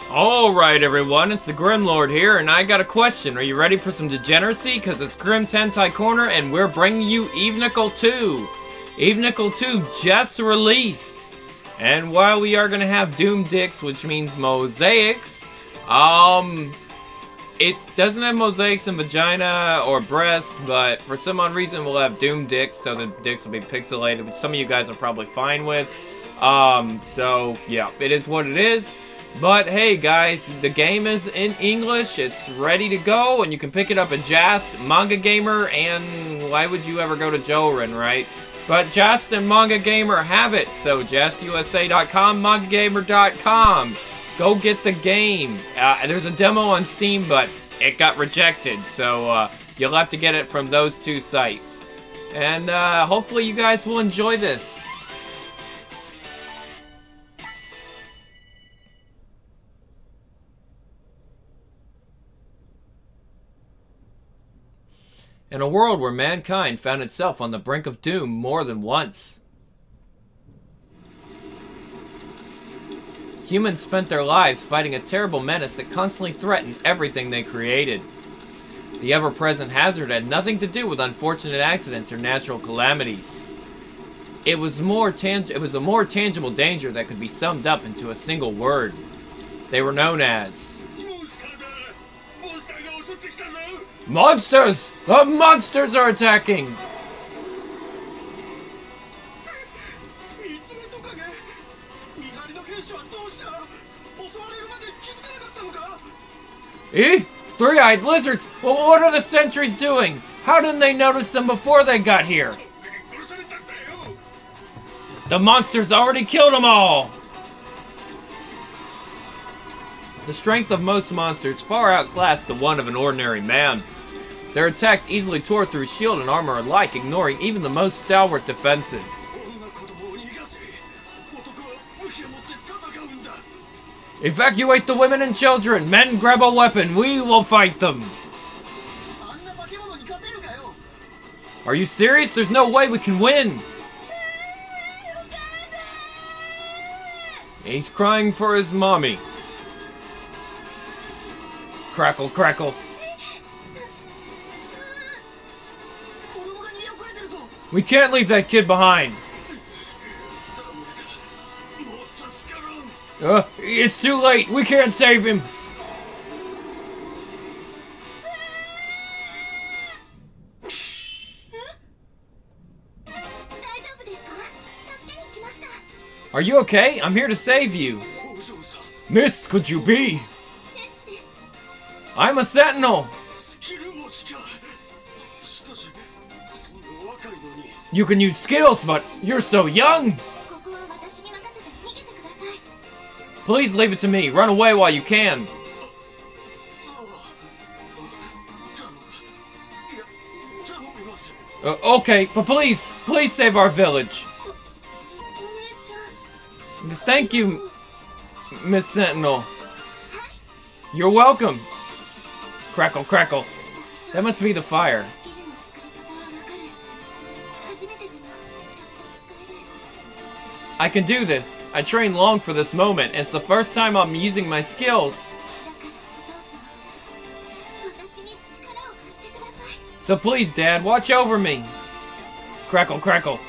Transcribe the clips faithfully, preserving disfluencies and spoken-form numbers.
Alright everyone, it's the Grimlord here, and I got a question. Are you ready for some degeneracy? Because it's Grim's Hentai Corner, and we're bringing you Eve Nickel two. Eve Nickel two just released. And while we are going to have Doom Dicks, which means mosaics, um, it doesn't have mosaics in vagina or breasts, but for some odd reason we'll have Doom Dicks, so the dicks will be pixelated, which some of you guys are probably fine with. Um, so yeah, it is what it is. But hey guys, the game is in English, it's ready to go, and you can pick it up at Jast, Manga Gamer, and why would you ever go to Jorin, right? But Jast and Manga Gamer have it, so jast U S A dot com, manga gamer dot com. Go get the game. Uh, there's a demo on Steam, but it got rejected, so uh, you'll have to get it from those two sites. And uh, hopefully you guys will enjoy this. In a world where mankind found itself on the brink of doom more than once, humans spent their lives fighting a terrible menace that constantly threatened everything they created. The ever-present hazard had nothing to do with unfortunate accidents or natural calamities. It was more tang- it was a more tangible danger that could be summed up into a single word. They were known as monsters! The monsters are attacking! Eh? Three-eyed lizards? Well, what are the sentries doing? How didn't they notice them before they got here? The monsters already killed them all! The strength of most monsters far outclassed the one of an ordinary man. Their attacks easily tore through shield and armor alike, ignoring even the most stalwart defenses. Evacuate the women and children! Men, grab a weapon! We will fight them! Are you serious? There's no way we can win! He's crying for his mommy. Crackle, crackle. We can't leave that kid behind. Uh, it's too late. We can't save him. Are you okay? I'm here to save you. Miss, could you be? I'm a sentinel. You can use skills, but you're so young! Please leave it to me. Run away while you can. Uh, okay, but please, please save our village. Thank you, Miss Sentinel. You're welcome. Crackle, crackle. That must be the fire. I can do this. I trained long for this moment. It's the first time I'm using my skills. So please, Dad, watch over me. Crackle, crackle.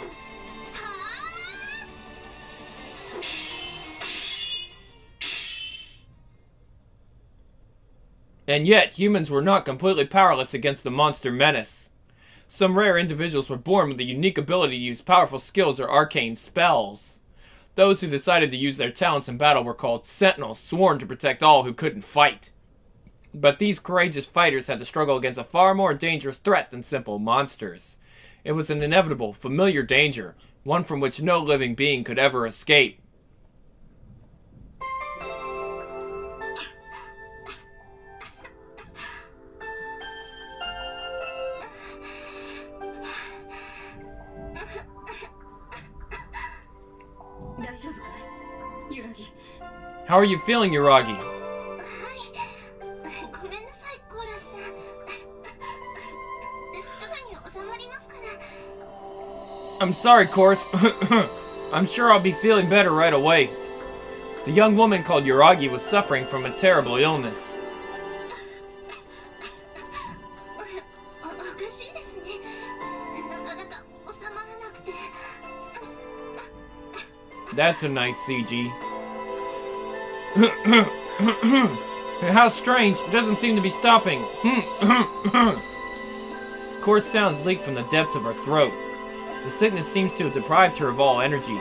And yet, humans were not completely powerless against the monster menace. Some rare individuals were born with the unique ability to use powerful skills or arcane spells. Those who decided to use their talents in battle were called sentinels, sworn to protect all who couldn't fight. But these courageous fighters had to struggle against a far more dangerous threat than simple monsters. It was an inevitable, familiar danger, one from which no living being could ever escape. How are you feeling, Yuragi? I'm sorry, Chorus. I'm sure I'll be feeling better right away. The young woman called Yuragi was suffering from a terrible illness. That's a nice C G. How strange, it doesn't seem to be stopping. Coarse sounds leak from the depths of her throat. The sickness seems to have deprived her of all energy.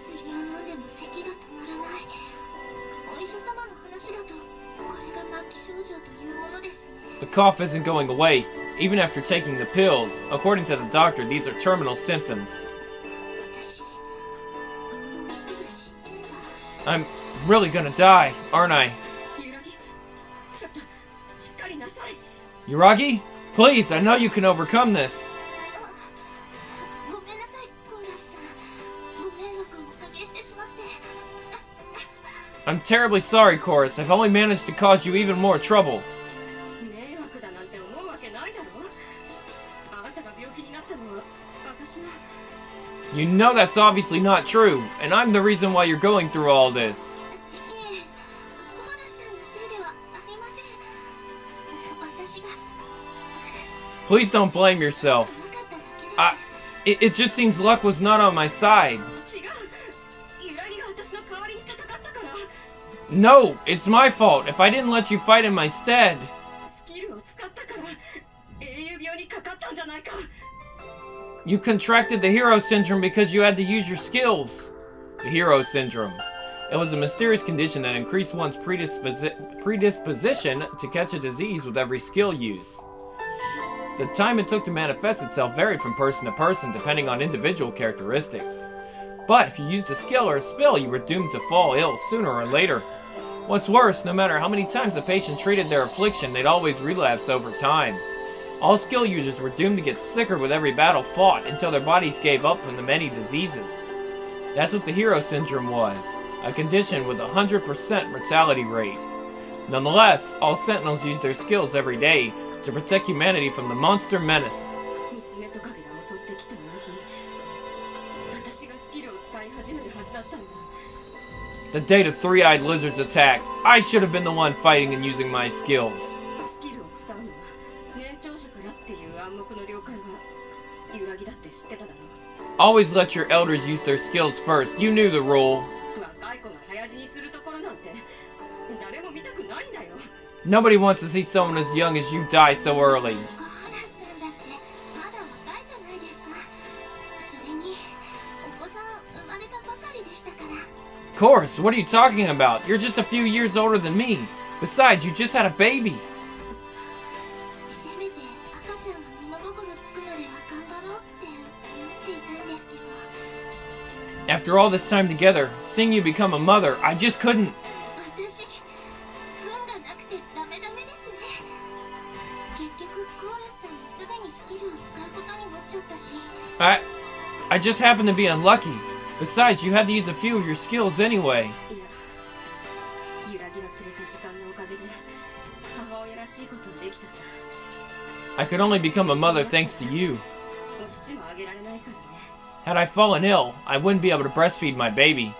The cough isn't going away, even after taking the pills. According to the doctor, these are terminal symptoms. I'm really gonna die, aren't I? Yuragi? Please, I know you can overcome this. I'm terribly sorry, Chorus. I've only managed to cause you even more trouble. You know that's obviously not true, and I'm the reason why you're going through all this. Please don't blame yourself. I, it, it just seems luck was not on my side. No, it's my fault if I didn't let you fight in my stead. You contracted the hero syndrome because you had to use your skills. The hero syndrome. It was a mysterious condition that increased one's predisposi predisposition to catch a disease with every skill use. The time it took to manifest itself varied from person to person depending on individual characteristics. But if you used a skill or a spell, you were doomed to fall ill sooner or later. What's worse, no matter how many times a patient treated their affliction, they'd always relapse over time. All skill users were doomed to get sicker with every battle fought until their bodies gave up from the many diseases. That's what the hero syndrome was, a condition with a one hundred percent mortality rate. Nonetheless, all sentinels use their skills every day to protect humanity from the monster menace. The day the three-eyed lizards attacked, I should have been the one fighting and using my skills. Always let your elders use their skills first. You knew the rule. Nobody wants to see someone as young as you die so early. Of course, what are you talking about? You're just a few years older than me. Besides, you just had a baby. After all this time together, seeing you become a mother, I just couldn't. I... I just happened to be unlucky. Besides, you had to use a few of your skills anyway. I could only become a mother thanks to you. Had I fallen ill, I wouldn't be able to breastfeed my baby.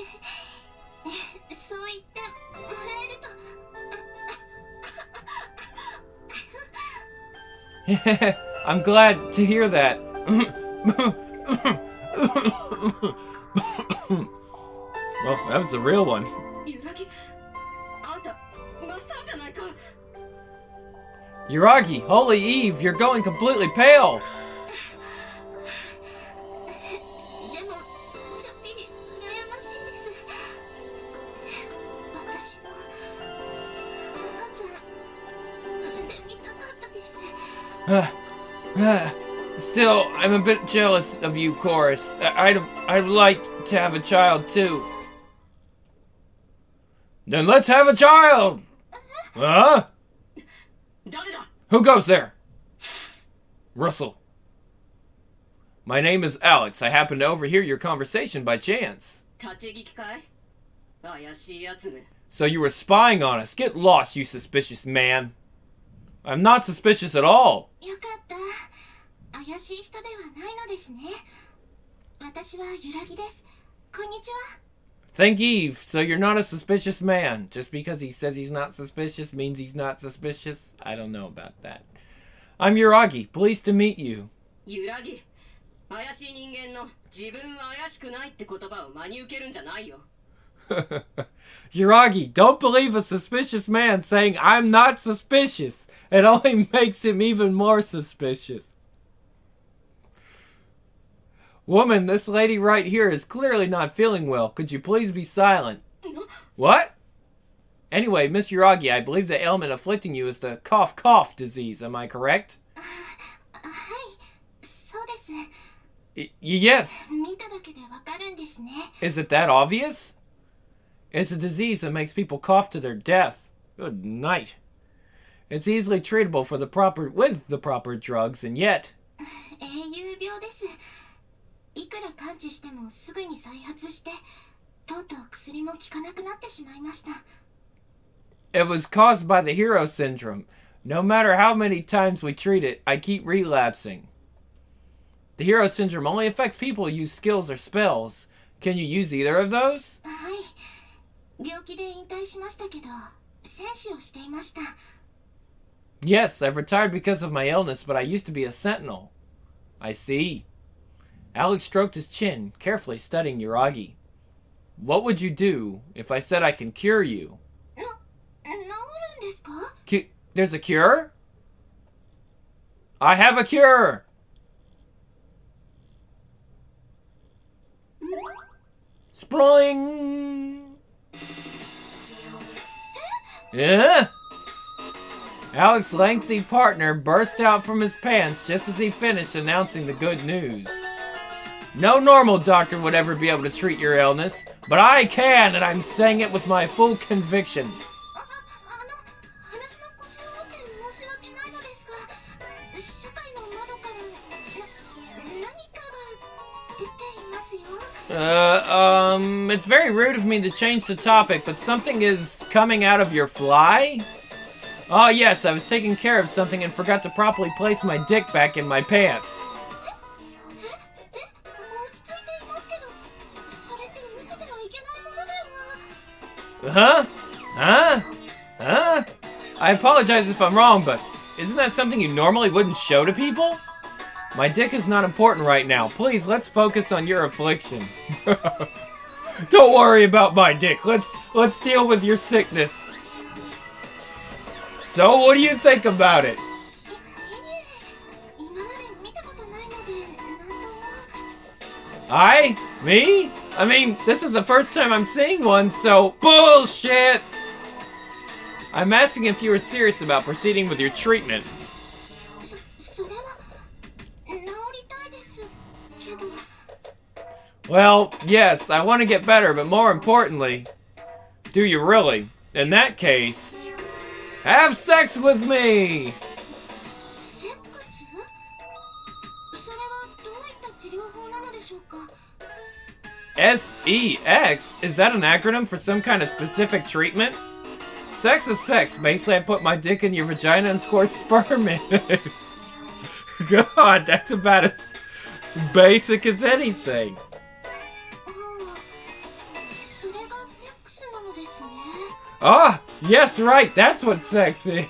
I'm glad to hear that. Well, that was the real one. Yuragi, Holy Eve, you're going completely pale. Uh, uh, still, I'm a bit jealous of you, Chorus. I'd, I'd like to have a child, too. Then let's have a child! Huh? Who goes there? Russell. My name is Alex. I happened to overhear your conversation by chance. So you were spying on us. Get lost, you suspicious man. I'm not suspicious at all. Thank Eve, so you're not a suspicious man. Just because he says he's not suspicious means he's not suspicious? I don't know about that. I'm Yuragi. Pleased to meet you. Yuragi. 怪しい人間の自分は怪しくないって言葉を真に受けるんじゃないよ。 Yuragi, don't believe a suspicious man saying I'm not suspicious. It only makes him even more suspicious. Woman, this lady right here is clearly not feeling well. Could you please be silent? What? Anyway, Miss Yuragi, I believe the ailment afflicting you is the cough-cough disease. Am I correct? Uh, hi. So desu. Y yes. Is it that obvious? It's a disease that makes people cough to their death. Good night. It's easily treatable for the proper with the proper drugs, and yet. It was caused by the hero syndrome. No matter how many times we treat it, I keep relapsing. The hero syndrome only affects people who use skills or spells. Can you use either of those? Yes, I've retired because of my illness, but I used to be a sentinel. I see. Alex stroked his chin, carefully studying Yuragi. What would you do if I said I can cure you? Cu- There's a cure? I have a cure! Sploing! Yeah? Alex's lengthy partner burst out from his pants just as he finished announcing the good news. No normal doctor would ever be able to treat your illness, but I can, and I'm saying it with my full conviction. Uh, um, it's very rude of me to change the topic, but something is coming out of your fly? Oh yes, I was taking care of something and forgot to properly place my dick back in my pants. Huh? Huh? Huh? I apologize if I'm wrong, but isn't that something you normally wouldn't show to people? My dick is not important right now. Please, let's focus on your affliction. Don't worry about my dick. Let's let's deal with your sickness. So, what do you think about it? I? Me? I mean, this is the first time I'm seeing one, so bullshit! I'm asking if you were serious about proceeding with your treatment. Well, yes, I want to get better, but more importantly, do you really? In that case, have sex with me! S E X? Is that an acronym for some kind of specific treatment? Sex is sex. Basically, I put my dick in your vagina and squirt sperm in it. God, that's about as basic as anything. Ah, yes, right, that's what sex is.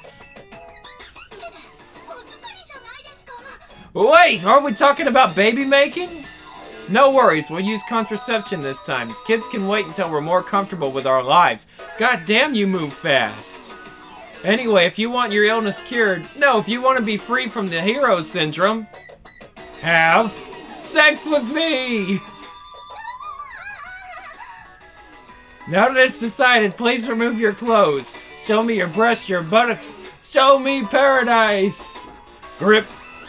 Wait, aren't we talking about baby making? No worries, we'll use contraception this time. Kids can wait until we're more comfortable with our lives. God damn, you move fast. Anyway, if you want your illness cured, no, if you want to be free from the hero syndrome, have sex with me! Now that it's decided, please remove your clothes. Show me your breasts, your buttocks. Show me paradise! Grip.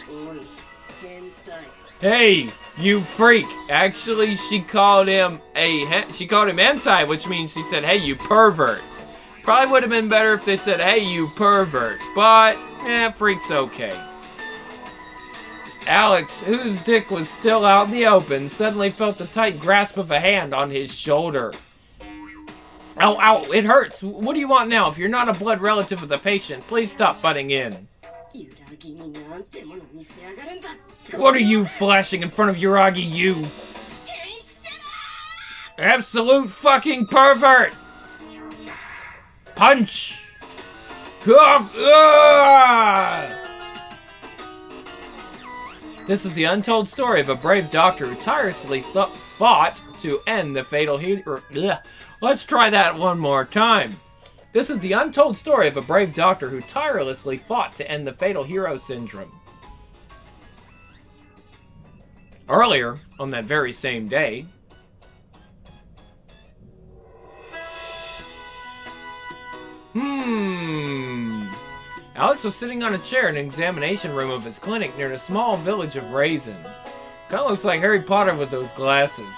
Hey, you freak. Actually, she called him a, she called him hentai, which means she said, hey, you pervert. Probably would have been better if they said, hey, you pervert. But, eh, freak's okay. Alex, whose dick was still out in the open, suddenly felt the tight grasp of a hand on his shoulder. Ow, ow, it hurts. What do you want now? If you're not a blood relative of the patient, please stop butting in. What are you flashing in front of Yuragi, you? Absolute fucking pervert! Punch! Cuff! Ah! This is the untold story of a brave doctor who tirelessly th fought to end the fatal heat. Let's try that one more time. This is the untold story of a brave doctor who tirelessly fought to end the fatal hero syndrome. Earlier, on that very same day, Hmm. Alex was sitting on a chair in an examination room of his clinic near the small village of Raisin. Kinda looks like Harry Potter with those glasses.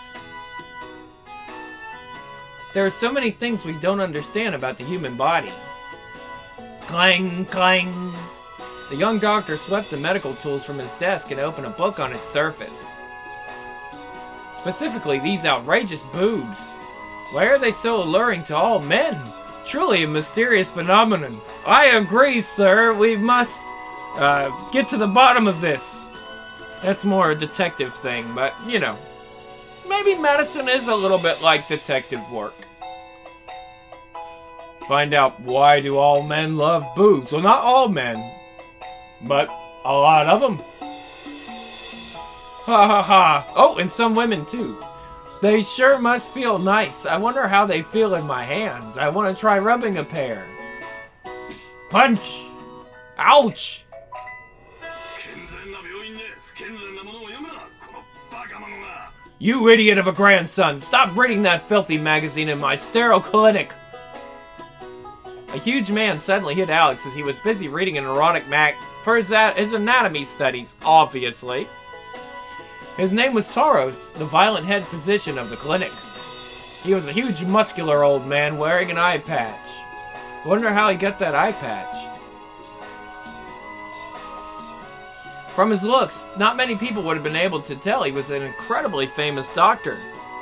There are so many things we don't understand about the human body. Clang, clang. The young doctor swept the medical tools from his desk and opened a book on its surface. Specifically, these outrageous boobs. Why are they so alluring to all men? Truly a mysterious phenomenon. I agree, sir. We must uh, get to the bottom of this. That's more a detective thing, but, you know. Maybe medicine is a little bit like detective work. Find out why do all men love boobs. Well, not all men, but a lot of them. Ha ha ha. Oh, and some women, too. They sure must feel nice. I wonder how they feel in my hands. I want to try rubbing a pair. Punch! Ouch! You idiot of a grandson! Stop reading that filthy magazine in my sterile clinic! A huge man suddenly hit Alex as he was busy reading an erotic mag for his, his anatomy studies, obviously. His name was Taros, the violent head physician of the clinic. He was a huge, muscular old man wearing an eye patch. Wonder how he got that eye patch. From his looks, not many people would have been able to tell he was an incredibly famous doctor.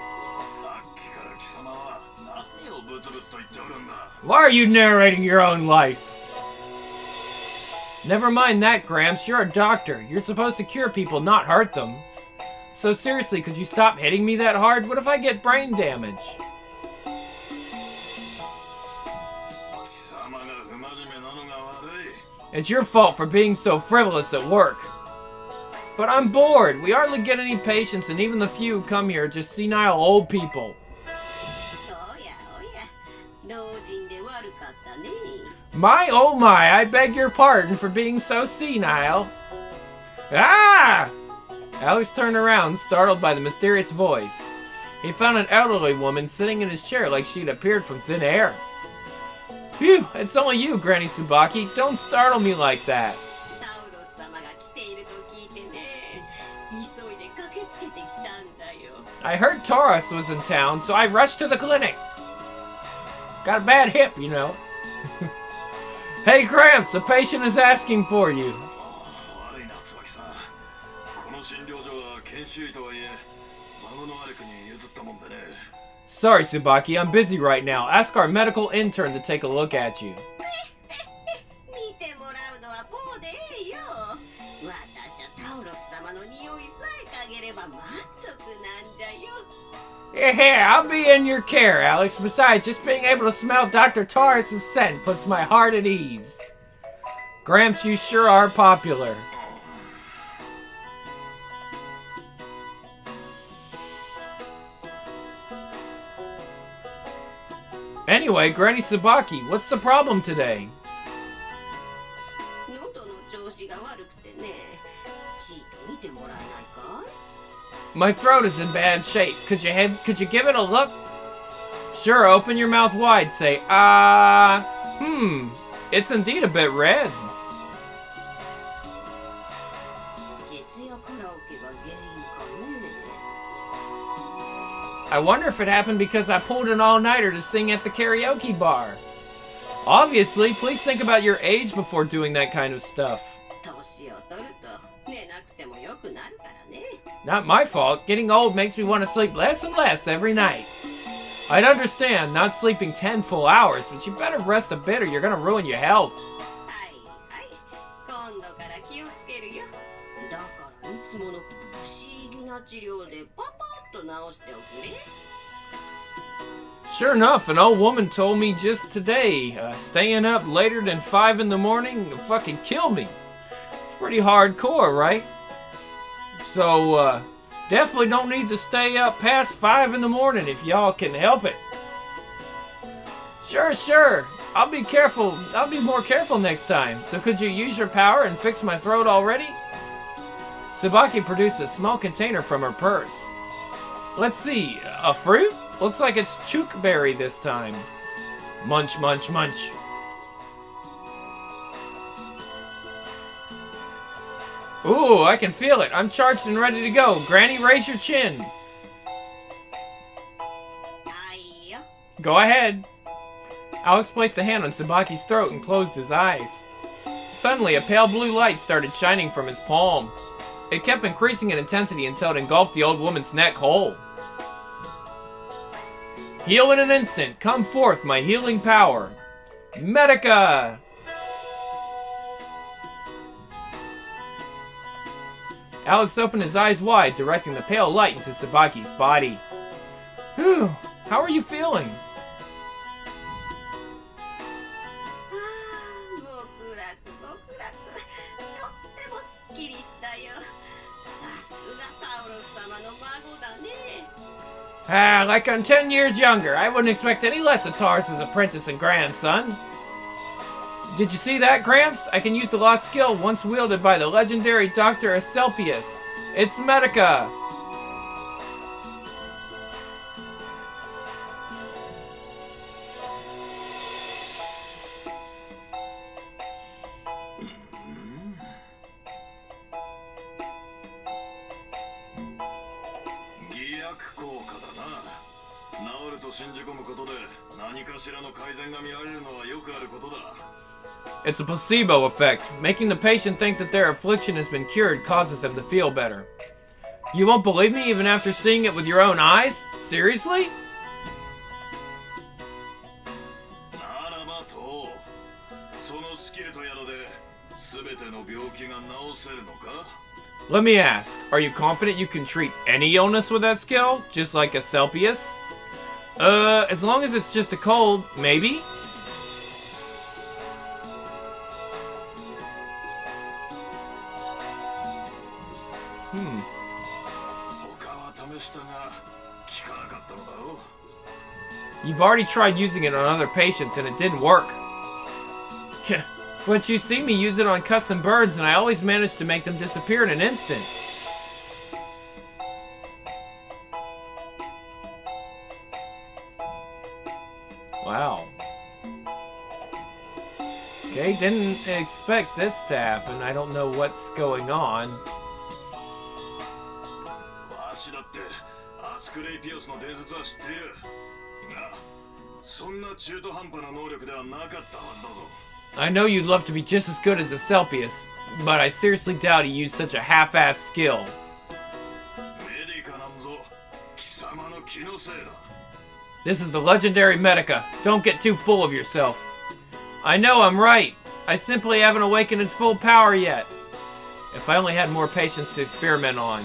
Why are you narrating your own life? Never mind that, Gramps. You're a doctor. You're supposed to cure people, not hurt them. So seriously, could you stop hitting me that hard? What if I get brain damage? It's your fault for being so frivolous at work. But I'm bored. We hardly get any patients, and even the few who come here are just senile old people. My oh my, I beg your pardon for being so senile. Ah! Alex turned around, startled by the mysterious voice. He found an elderly woman sitting in his chair like she'd appeared from thin air. Phew, it's only you, Granny Tsubaki. Don't startle me like that. I heard Taurus was in town, so I rushed to the clinic. Got a bad hip, you know. Hey, Gramps, a patient is asking for you. Sorry, Tsubaki, I'm busy right now. Ask our medical intern to take a look at you. Yeah, I'll be in your care, Alex. Besides, just being able to smell Doctor Taurus' scent puts my heart at ease. Gramps, you sure are popular. Anyway, Granny Tsubaki, what's the problem today? My throat is in bad shape. Could you have, could you give it a look? Sure, open your mouth wide. Say, ah, uh, hmm, it's indeed a bit red. I wonder if it happened because I pulled an all-nighter to sing at the karaoke bar. Obviously, please think about your age before doing that kind of stuff. Not my fault. Getting old makes me want to sleep less and less every night. I'd understand not sleeping ten full hours, but you better rest a bit or you're gonna ruin your health. Sure enough, an old woman told me just today, uh, staying up later than five in the morning will fucking kill me. It's pretty hardcore, right? So, uh, definitely don't need to stay up past five in the morning if y'all can help it. Sure, sure. I'll be careful. I'll be more careful next time. So could you use your power and fix my throat already? Tsubaki produced a small container from her purse. Let's see, a fruit? Looks like it's chookberry this time. Munch, munch, munch. Ooh, I can feel it. I'm charged and ready to go. Granny, raise your chin. Go ahead. Alex placed a hand on Tsubaki's throat and closed his eyes. Suddenly, a pale blue light started shining from his palm. It kept increasing in intensity until it engulfed the old woman's neck whole. Heal in an instant. Come forth, my healing power. Medica! Alex opened his eyes wide, directing the pale light into Tsubaki's body. Whew, how are you feeling? Ah, like I'm ten years younger. I wouldn't expect any less of Taurus' apprentice and grandson. Did you see that, Gramps? I can use the lost skill once wielded by the legendary Doctor Asclepius. It's Medica. It's a placebo effect. Making the patient think that their affliction has been cured causes them to feel better. You won't believe me even after seeing it with your own eyes? Seriously? Let me ask, are you confident you can treat any illness with that skill? Just like Asclepius? Uh, as long as it's just a cold, maybe? Hmm. You've already tried using it on other patients and it didn't work. But you see me use it on cuts and birds and I always manage to make them disappear in an instant. Wow. Okay, didn't expect this to happen. I don't know what's going on. I know you'd love to be just as good as Asclepius, but I seriously doubt he used such a half-assed skill. This is the legendary Medica. Don't get too full of yourself. I know I'm right. I simply haven't awakened its full power yet. If I only had more patients to experiment on.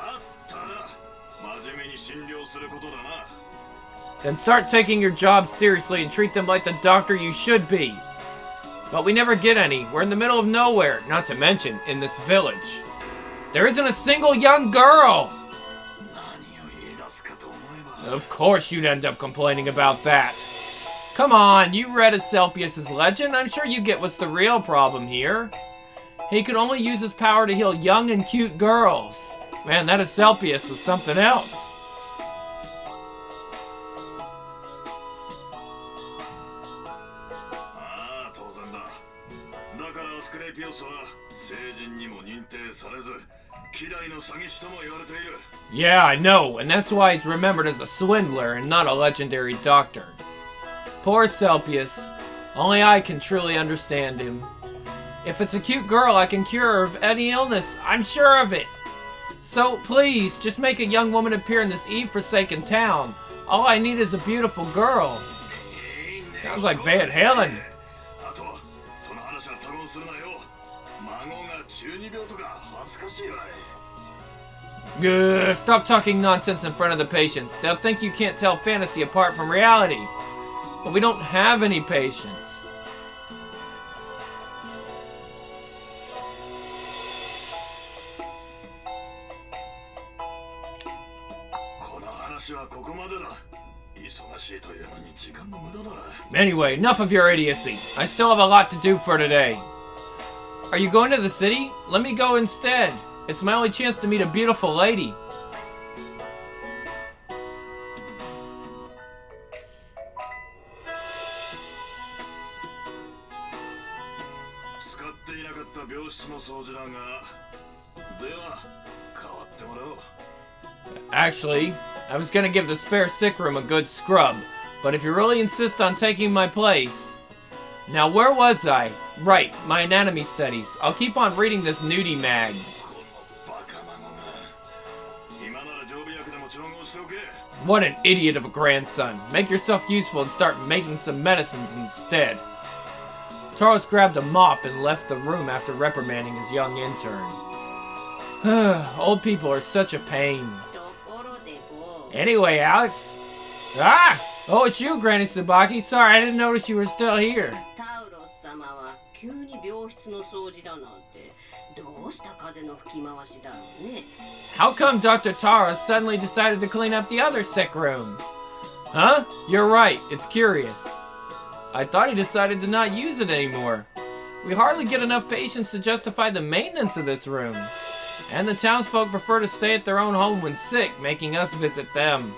Then start taking your job seriously and treat them like the doctor you should be. But we never get any. We're in the middle of nowhere, not to mention in this village. There isn't a single young girl! Of course you'd end up complaining about that. Come on, you read Asclepius' legend. I'm sure you get what's the real problem here. He could only use his power to heal young and cute girls. Man, that Asclepius was something else. Yeah, I know, and that's why he's remembered as a swindler and not a legendary doctor. Poor Asclepius. Only I can truly understand him. If it's a cute girl I can cure her of any illness, I'm sure of it. So please, just make a young woman appear in this Eve-forsaken town. All I need is a beautiful girl. Sounds like Van Halen. Gah, stop talking nonsense in front of the patients. They'll think you can't tell fantasy apart from reality. But we don't have any patients. Anyway, enough of your idiocy. I still have a lot to do for today. Are you going to the city? Let me go instead. It's my only chance to meet a beautiful lady. Actually, I was gonna give the spare sick room a good scrub, but if you really insist on taking my place... Now, where was I? Right, my anatomy studies. I'll keep on reading this nudie mag. What an idiot of a grandson. Make yourself useful and start making some medicines instead. Taros grabbed a mop and left the room after reprimanding his young intern. Old people are such a pain. Anyway, Alex. Ah! Oh, it's you, Granny Tsubaki. Sorry, I didn't notice you were still here. How come Doctor Taros suddenly decided to clean up the other sick room? Huh? You're right, it's curious. I thought he decided to not use it anymore. We hardly get enough patients to justify the maintenance of this room. And the townsfolk prefer to stay at their own home when sick, making us visit them.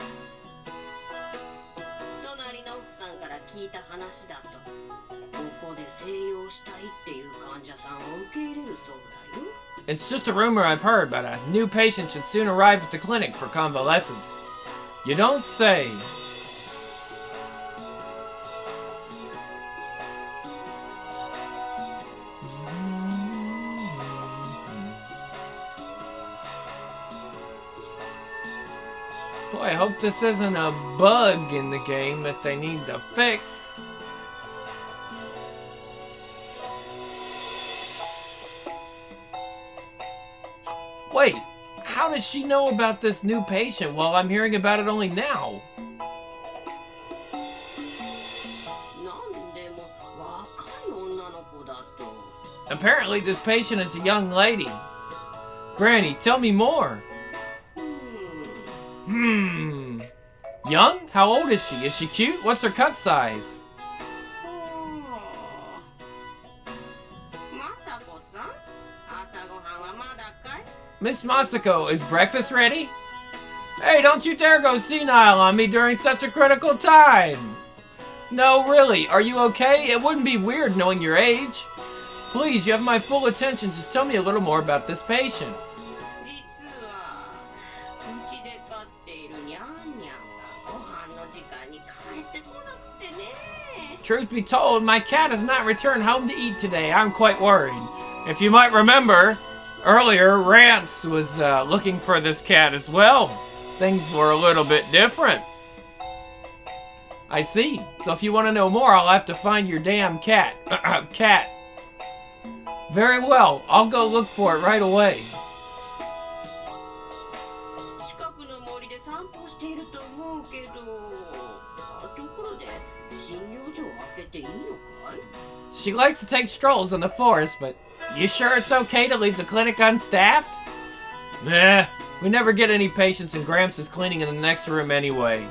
It's just a rumor I've heard, but a new patient should soon arrive at the clinic for convalescence. You don't say. Boy, I hope this isn't a bug in the game that they need to fix. Wait, how does she know about this new patient while I'm hearing about it only now? Apparently this patient is a young lady. Granny, tell me more. Hmm. Young? How old is she? Is she cute? What's her cup size? Miss Masako, is breakfast ready? Hey, don't you dare go senile on me during such a critical time! No, really, are you okay? It wouldn't be weird knowing your age. Please, you have my full attention. Just tell me a little more about this patient. Truth be told, my cat has not returned home to eat today. I'm quite worried. If you might remember, earlier, Rance was uh, looking for this cat as well. Things were a little bit different. I see. So if you want to know more, I'll have to find your damn cat. cat. Very well. I'll go look for it right away. She likes to take strolls in the forest, but you sure it's okay to leave the clinic unstaffed? Nah, we never get any patients and Gramps is cleaning in the next room anyway.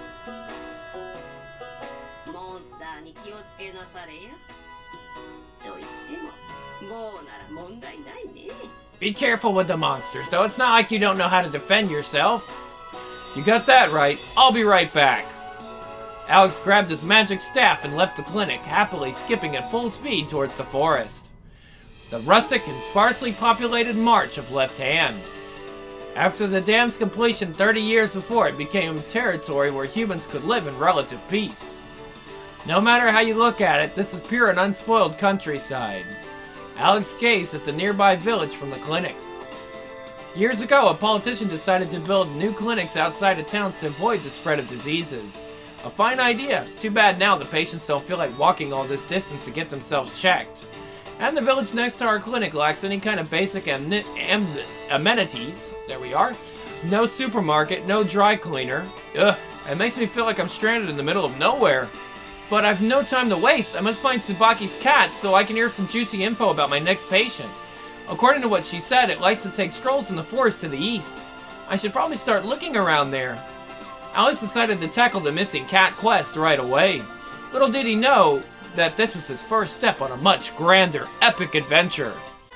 Be careful with the monsters, though. It's not like you don't know how to defend yourself. You got that right. I'll be right back. Alex grabbed his magic staff and left the clinic, happily skipping at full speed towards the forest. The rustic and sparsely populated March of Left Hand. After the dam's completion thirty years before, it became territory where humans could live in relative peace. No matter how you look at it, this is pure and unspoiled countryside. Alex gazed at the nearby village from the clinic. Years ago, a politician decided to build new clinics outside of towns to avoid the spread of diseases. A fine idea. Too bad now the patients don't feel like walking all this distance to get themselves checked. And the village next to our clinic lacks any kind of basic am am amenities. There we are. No supermarket, no dry cleaner. Ugh, it makes me feel like I'm stranded in the middle of nowhere. But I've no time to waste. I must find Tsubaki's cat so I can hear some juicy info about my next patient. According to what she said, it likes to take strolls in the forest to the east. I should probably start looking around there. Alex decided to tackle the missing cat quest right away. Little did he know that this was his first step on a much grander, epic adventure.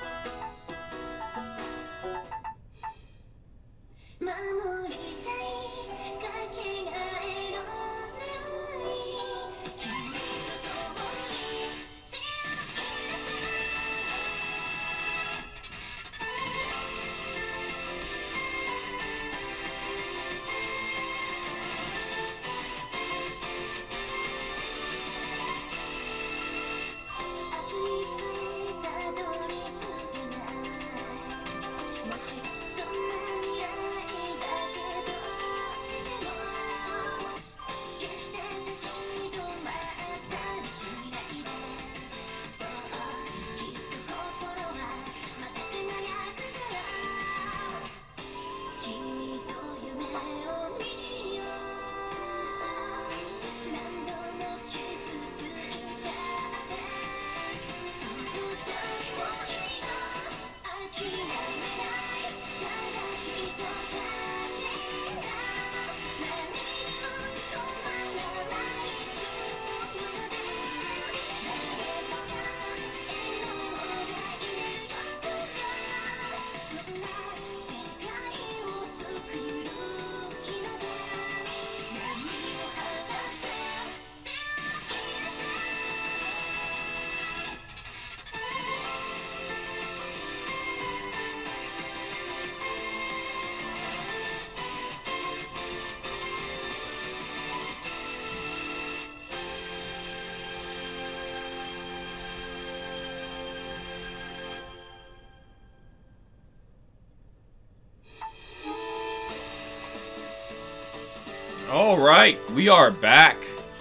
Alright, we are back.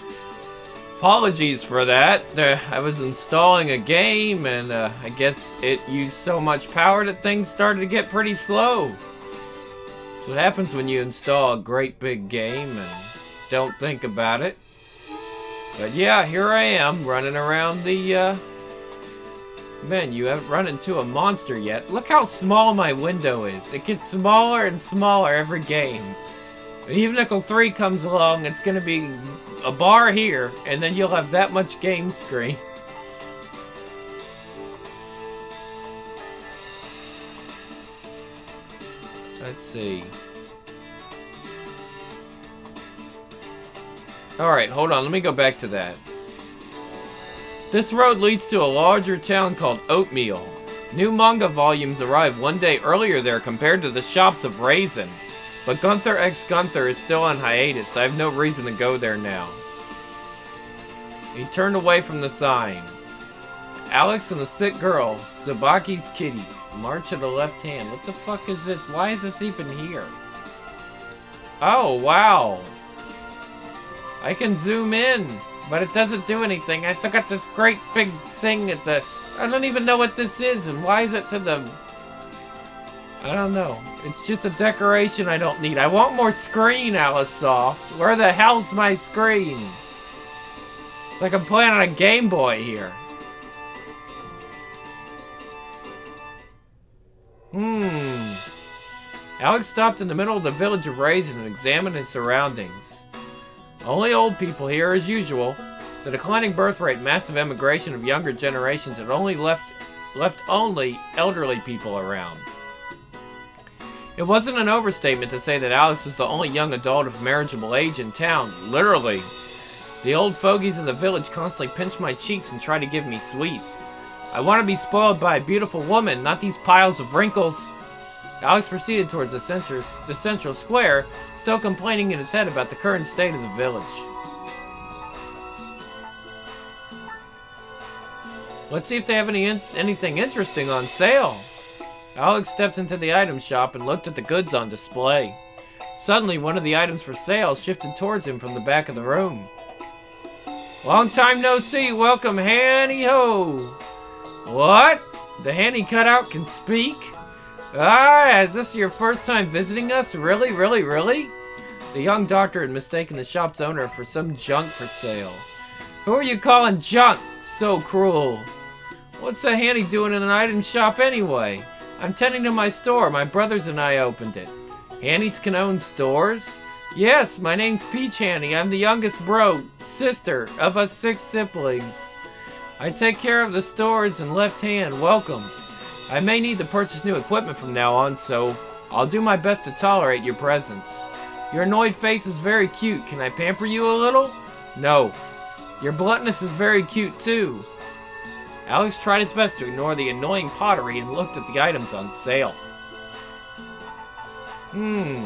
Apologies for that. Uh, I was installing a game and uh, I guess it used so much power that things started to get pretty slow. That's what happens when you install a great big game and don't think about it. But yeah, here I am running around the uh, man, you haven't run into a monster yet. Look how small my window is. It gets smaller and smaller every game. Even Nickel three comes along, it's gonna be a bar here, and then you'll have that much game screen. Let's see. Alright, hold on, let me go back to that. This road leads to a larger town called Oatmeal. New manga volumes arrive one day earlier there compared to the shops of Raisin. But Gunther x Gunther is still on hiatus, so I have no reason to go there now. He turned away from the sign. Alex and the sick girl, Tsubaki's kitty, march to the left hand. What the fuck is this? Why is this even here? Oh, wow. I can zoom in, but it doesn't do anything. I still got this great big thing at the... I don't even know what this is, and why is it to the... I don't know. It's just a decoration I don't need. I want more screen, Alicesoft. Where the hell's my screen? It's like I'm playing on a Game Boy here. Hmm. Alex stopped in the middle of the village of Raisin and examined his surroundings. Only old people here as usual. The declining birth rate, massive emigration of younger generations had only left left only elderly people around. It wasn't an overstatement to say that Alex was the only young adult of marriageable age in town, literally. The old fogies of the village constantly pinch my cheeks and try to give me sweets. I want to be spoiled by a beautiful woman, not these piles of wrinkles. Alex proceeded towards the central, the central square, still complaining in his head about the current state of the village. Let's see if they have any in anything interesting on sale. Alex stepped into the item shop and looked at the goods on display. Suddenly, one of the items for sale shifted towards him from the back of the room. Long time no see, welcome Hanny Ho! What? The Hanny cutout can speak? Ah, is this your first time visiting us? Really, really, really? The young doctor had mistaken the shop's owner for some junk for sale. Who are you calling junk? So cruel. What's a Hanny doing in an item shop anyway? I'm tending to my store. My brothers and I opened it. Hannies can own stores? Yes, my name's Peach Hanny. I'm the youngest bro, sister of us six siblings. I take care of the stores and left hand. Welcome. I may need to purchase new equipment from now on, so I'll do my best to tolerate your presence. Your annoyed face is very cute. Can I pamper you a little? No. Your bluntness is very cute, too. Alex tried his best to ignore the annoying pottery and looked at the items on sale. Hmm.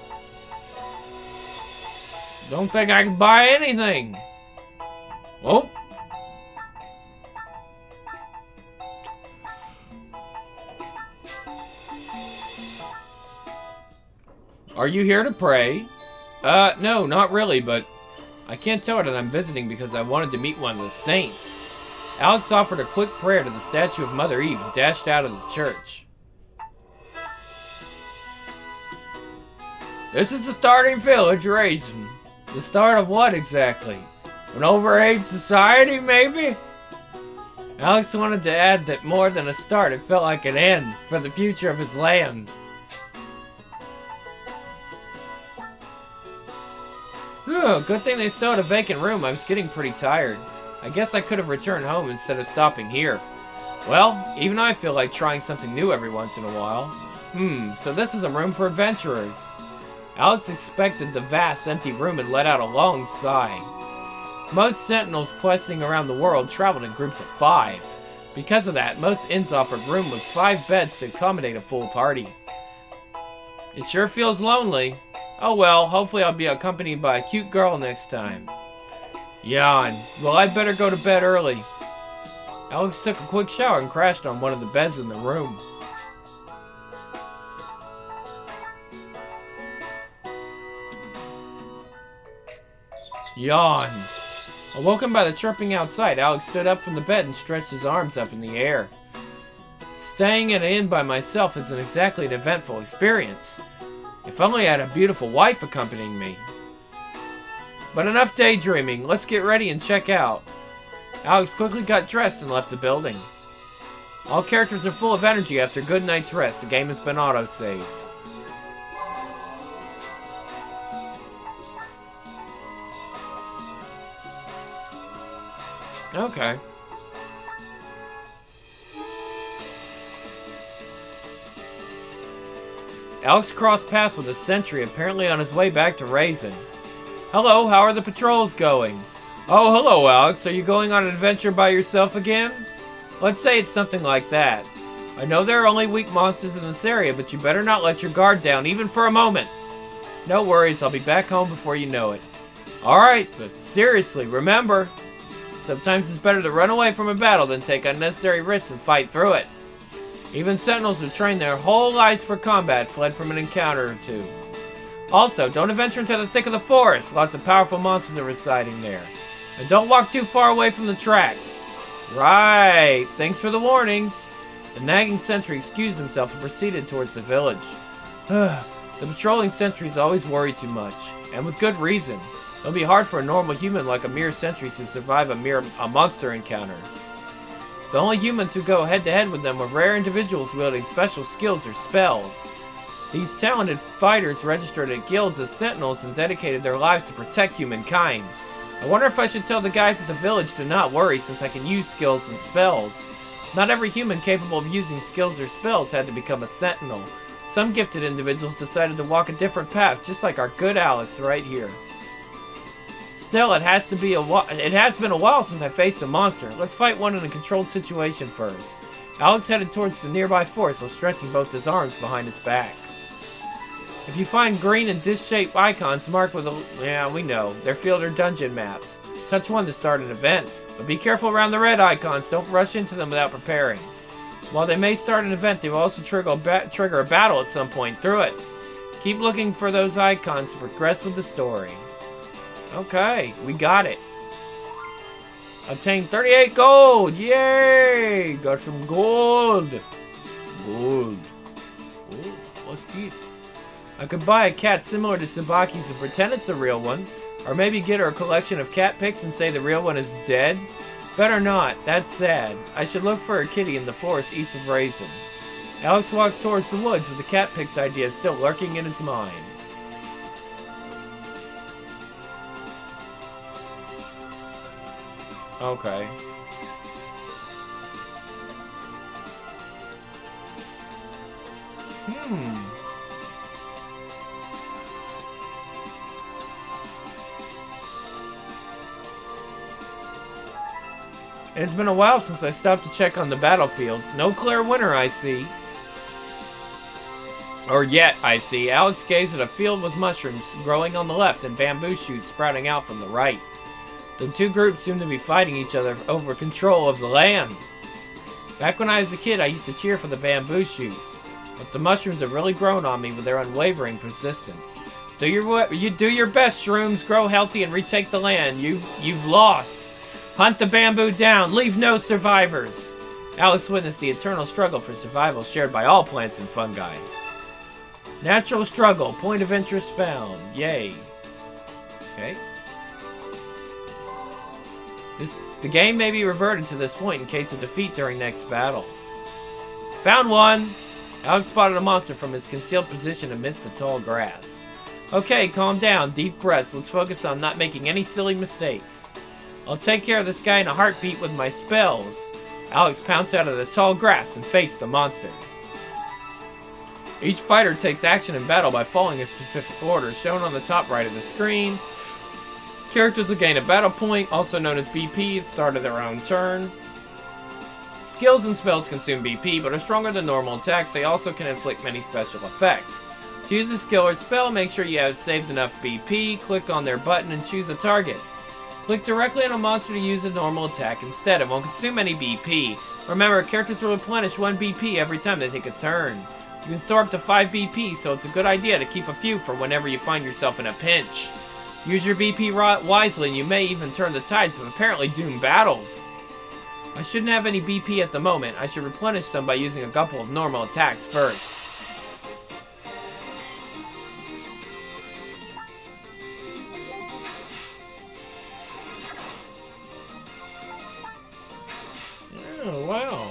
Don't think I can buy anything. Oh. Are you here to pray? Uh, no, not really, but I can't tell her that I'm visiting because I wanted to meet one of the saints. Alex offered a quick prayer to the statue of Mother Eve and dashed out of the church. This is the starting village raising. The start of what exactly? An overage society, maybe? Alex wanted to add that more than a start, it felt like an end for the future of his land. Whew, good thing they still had a vacant room. I was getting pretty tired. I guess I could have returned home instead of stopping here. Well, even I feel like trying something new every once in a while. Hmm, so this is a room for adventurers. Alex inspected the vast, empty room and let out a long sigh. Most sentinels questing around the world traveled in groups of five. Because of that, most inns offered room with five beds to accommodate a full party. It sure feels lonely. Oh well, hopefully I'll be accompanied by a cute girl next time. Yawn. Well, I'd better go to bed early. Alex took a quick shower and crashed on one of the beds in the room. Yawn. Awoken by the chirping outside, Alex stood up from the bed and stretched his arms up in the air. Staying in an inn by myself isn't exactly an eventful experience. If only I had a beautiful wife accompanying me. But enough daydreaming, let's get ready and check out. Alex quickly got dressed and left the building. All characters are full of energy after a good night's rest. The game has been auto-saved. Okay. Alex crossed paths with a sentry, apparently on his way back to Raisin. Hello, how are the patrols going? Oh, hello, Alex. Are you going on an adventure by yourself again? Let's say it's something like that. I know there are only weak monsters in this area, but you better not let your guard down, even for a moment. No worries, I'll be back home before you know it. Alright, but seriously, remember, sometimes it's better to run away from a battle than take unnecessary risks and fight through it. Even sentinels who trained their whole lives for combat fled from an encounter or two. Also, don't adventure into the thick of the forest. Lots of powerful monsters are residing there. And don't walk too far away from the tracks. Right. Thanks for the warnings. The nagging sentry excused himself and proceeded towards the village. The patrolling sentries always worry too much, and with good reason. It'll be hard for a normal human like a mere sentry to survive a mere a monster encounter. The only humans who go head-to-head with them are rare individuals wielding special skills or spells. These talented fighters registered at guilds as sentinels and dedicated their lives to protect humankind. I wonder if I should tell the guys at the village to not worry since I can use skills and spells. Not every human capable of using skills or spells had to become a sentinel. Some gifted individuals decided to walk a different path, just like our good Alex right here. Still, it has to be a wh- it has been a while since I faced a monster. Let's fight one in a controlled situation first. Alex headed towards the nearby forest while stretching both his arms behind his back. If you find green and disc-shaped icons marked with a... yeah, we know. They're field or dungeon maps. Touch one to start an event. But be careful around the red icons. Don't rush into them without preparing. While they may start an event, they will also trigger a, ba- trigger a battle at some point through it. Keep looking for those icons to progress with the story. Okay, we got it. Obtained thirty-eight gold! Yay! Got some gold! Gold. Jeez. I could buy a cat similar to Tsubaki's and pretend it's the real one. Or maybe get her a collection of cat pics and say the real one is dead. Better not. That's sad. I should look for a kitty in the forest east of Raisin. Alex walked towards the woods with the cat pics idea still lurking in his mind. Okay. Hmm. It's been a while since I stopped to check on the battlefield. No clear winner, I see. Or yet, I see. Alex gazed at a field with mushrooms growing on the left and bamboo shoots sprouting out from the right. The two groups seem to be fighting each other over control of the land. Back when I was a kid, I used to cheer for the bamboo shoots. But the mushrooms have really grown on me with their unwavering persistence. Do your you do your best, shrooms. Grow healthy and retake the land. You you've lost. Hunt the bamboo down. Leave no survivors. Alex witnessed the eternal struggle for survival shared by all plants and fungi. Natural struggle. Point of interest found. Yay. Okay. This, the game may be reverted to this point in case of defeat during next battle. Found one! Alex spotted a monster from his concealed position amidst the tall grass. Okay, calm down. Deep breaths. Let's focus on not making any silly mistakes. I'll take care of this guy in a heartbeat with my spells. Alex pounced out of the tall grass and faced the monster. Each fighter takes action in battle by following a specific order shown on the top right of the screen. Characters will gain a battle point, also known as B P, at the start of their own turn. Skills and spells consume B P, but are stronger than normal attacks. They also can inflict many special effects. To use a skill or spell, make sure you have saved enough B P, click on their button, and choose a target. Click directly on a monster to use a normal attack instead. It won't consume any B P. Remember, characters will replenish one B P every time they take a turn. You can store up to five B P, so it's a good idea to keep a few for whenever you find yourself in a pinch. Use your B P wisely, and you may even turn the tides of apparently doomed battles. I shouldn't have any B P at the moment. I should replenish some by using a couple of normal attacks first. Oh, wow.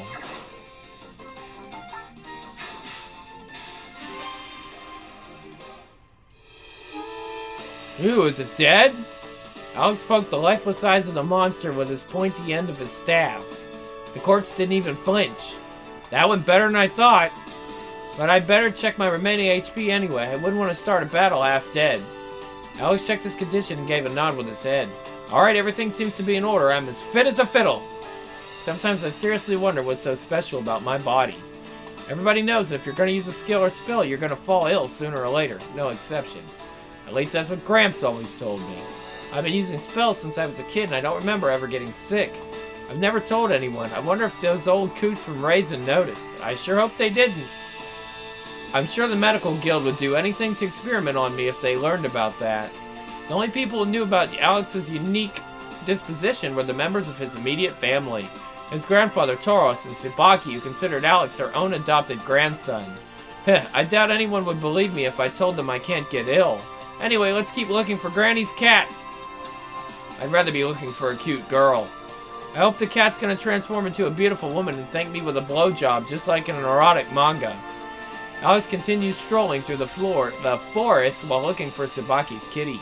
Ooh, is it dead? Alex poked the lifeless eyes of the monster with his pointy end of his staff. The corpse didn't even flinch. That went better than I thought. But I'd better check my remaining H P anyway. I wouldn't want to start a battle half dead. Alex checked his condition and gave a nod with his head. Alright, everything seems to be in order. I'm as fit as a fiddle. Sometimes I seriously wonder what's so special about my body. Everybody knows that if you're going to use a skill or spell, you're going to fall ill sooner or later. No exceptions. At least that's what Gramps always told me. I've been using spells since I was a kid and I don't remember ever getting sick. I've never told anyone. I wonder if those old coots from Raisin noticed. I sure hope they didn't. I'm sure the medical guild would do anything to experiment on me if they learned about that. The only people who knew about Alex's unique disposition were the members of his immediate family. His grandfather Tauros and Tsubaki, who considered Alex their own adopted grandson. Heh, I doubt anyone would believe me if I told them I can't get ill. Anyway, let's keep looking for Granny's cat. I'd rather be looking for a cute girl. I hope the cat's gonna transform into a beautiful woman and thank me with a blowjob, just like in an erotic manga. Alex continues strolling through the floor, the forest while looking for Tsubaki's kitty.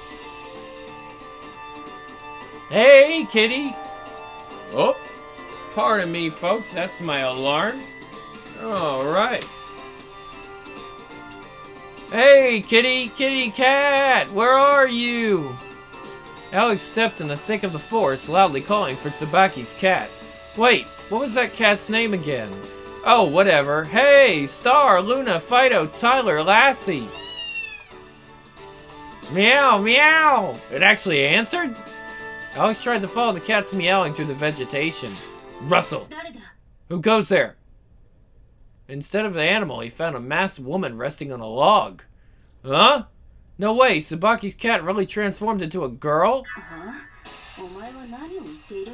Hey, kitty! Oh, pardon me, folks. That's my alarm. All right. Hey, kitty, kitty cat, where are you? Alex stepped in the thick of the forest, loudly calling for Tsubaki's cat. Wait, what was that cat's name again? Oh, whatever. Hey, Star, Luna, Fido, Tyler, Lassie. Meow, meow. It actually answered? Alex tried to follow the cat's meowing through the vegetation. Russell. Who goes there? Instead of the animal, he found a masked woman resting on a log. Huh? No way, Tsubaki's cat really transformed into a girl?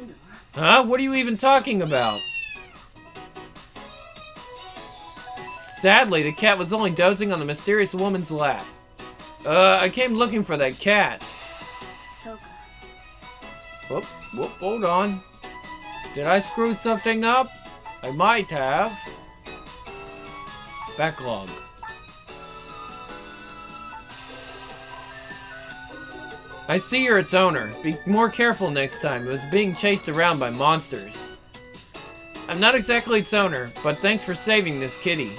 Huh? What are you even talking about? Sadly, the cat was only dozing on the mysterious woman's lap. Uh, I came looking for that cat. Whoop, whoop, hold on. Did I screw something up? I might have. Backlog. I see you're its owner. Be more careful next time. It was being chased around by monsters. I'm not exactly its owner, but thanks for saving this kitty.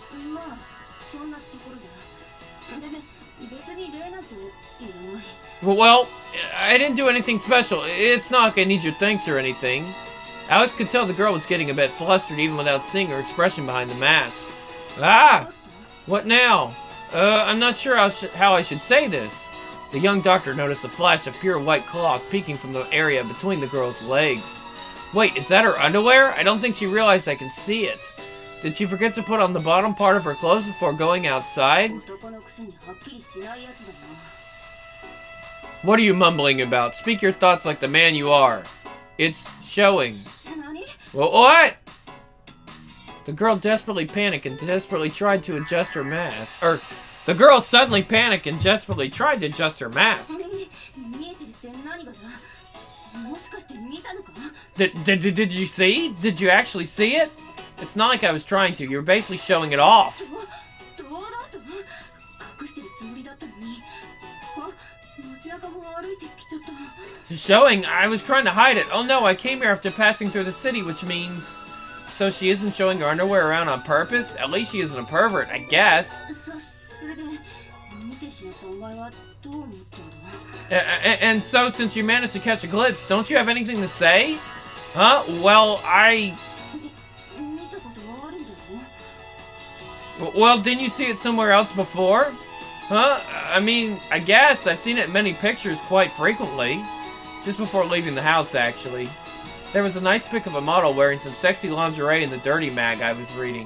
Well, I didn't do anything special. It's not like I need your thanks or anything. Alice could tell the girl was getting a bit flustered even without seeing her expression behind the mask. Ah! What now? Uh, I'm not sure how, sh how I should say this. The young doctor noticed a flash of pure white cloth peeking from the area between the girl's legs. Wait, is that her underwear? I don't think she realized I can see it. Did she forget to put on the bottom part of her clothes before going outside? What are you mumbling about? Speak your thoughts like the man you are. It's showing. Well, what? The girl desperately panicked and desperately tried to adjust her mask. Or, the girl suddenly panicked and desperately tried to adjust her mask. Did, did, did you see? Did you actually see it? It's not like I was trying to. You were basically showing it off. Showing? I was trying to hide it. Oh no, I came here after passing through the city, which means... So she isn't showing her underwear around on purpose? At least she isn't a pervert, I guess. And so, since you managed to catch a glimpse, don't you have anything to say? Huh? Well, I... Well, didn't you see it somewhere else before? Huh? I mean, I guess. I've seen it in many pictures quite frequently. Just before leaving the house, actually. There was a nice pic of a model wearing some sexy lingerie in the Dirty Mag I was reading.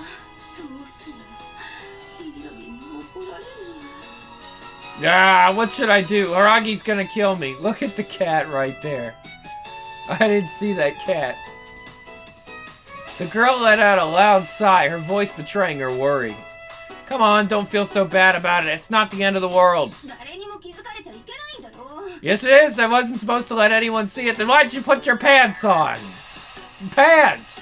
Ah, what should I do? Aragi's gonna kill me. Look at the cat right there. I didn't see that cat. The girl let out a loud sigh, her voice betraying her worry. Come on, don't feel so bad about it. It's not the end of the world. Yes, it is. I wasn't supposed to let anyone see it. Then why'd you put your pants on? Pants!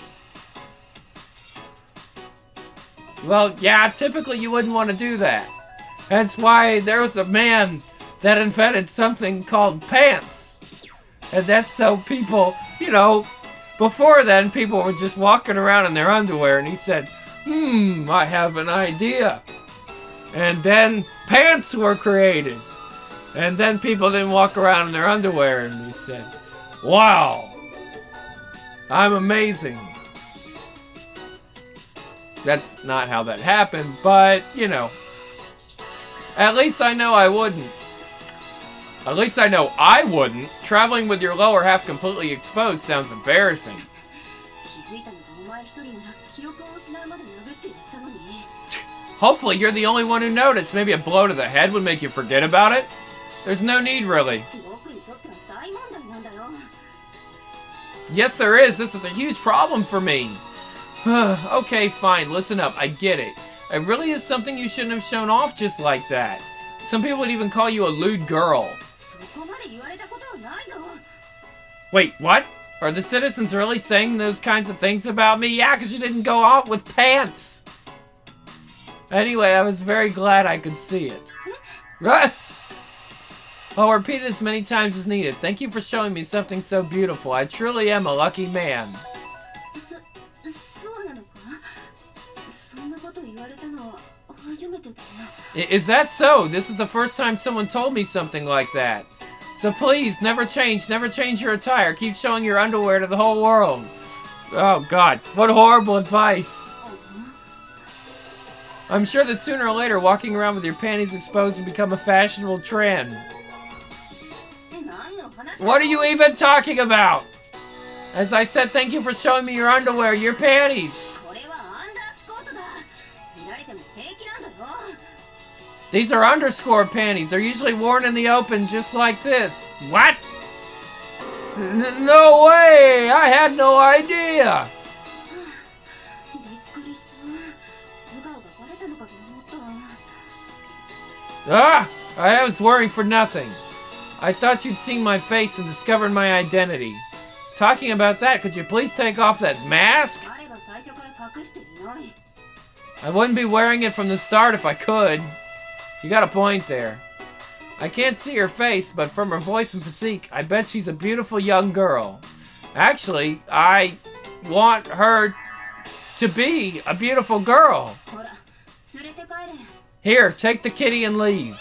Well, yeah, typically you wouldn't want to do that. That's why there was a man that invented something called pants. And that's so people, you know, before then people were just walking around in their underwear and he said, hmm, I have an idea. And then pants were created. And then people didn't walk around in their underwear and he said, wow, I'm amazing. That's not how that happened, but, you know. At least I know I wouldn't. At least I know I wouldn't. Traveling with your lower half completely exposed sounds embarrassing. Hopefully you're the only one who noticed. Maybe a blow to the head would make you forget about it. There's no need, really. Yes, there is. This is a huge problem for me. Okay, fine. Listen up. I get it. It really is something you shouldn't have shown off just like that. Some people would even call you a lewd girl. Wait, what? Are the citizens really saying those kinds of things about me? Yeah, because you didn't go out with pants. Anyway, I was very glad I could see it. I'll repeat it as many times as needed. Thank you for showing me something so beautiful. I truly am a lucky man. Is that so? This is the first time someone told me something like that. So please, never change, never change your attire. Keep showing your underwear to the whole world. Oh God, what horrible advice. I'm sure that sooner or later, walking around with your panties exposed will become a fashionable trend. What are you even talking about? As I said, thank you for showing me your underwear, your panties. These are underscore panties. They're usually worn in the open just like this. What? N- no way! I had no idea! Ah! I was worrying for nothing. I thought you'd seen my face and discovered my identity. Talking about that, could you please take off that mask? あれば最初から隠していない。 I wouldn't be wearing it from the start if I could. You got a point there. I can't see her face, but from her voice and physique, I bet she's a beautiful young girl. Actually, I want her to be a beautiful girl. ほら、連れて帰れ。 Here, take the kitty and leave.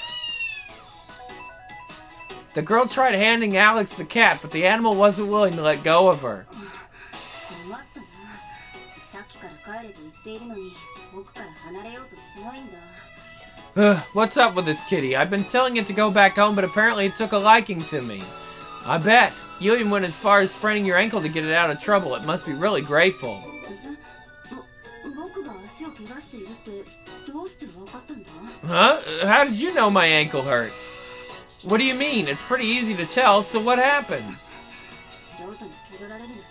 The girl tried handing Alex the cat, but the animal wasn't willing to let go of her. 困ったな。さっきから帰れと言っているのに、僕から離れようとしないんだ。 Ugh, what's up with this kitty? I've been telling it to go back home, but apparently it took a liking to me. I bet. You even went as far as spraining your ankle to get it out of trouble. It must be really grateful. 僕が足を怪我しているってどうしてわかったんだ？ Huh? How did you know my ankle hurts? What do you mean? It's pretty easy to tell, so what happened? 素人に気取られるなんて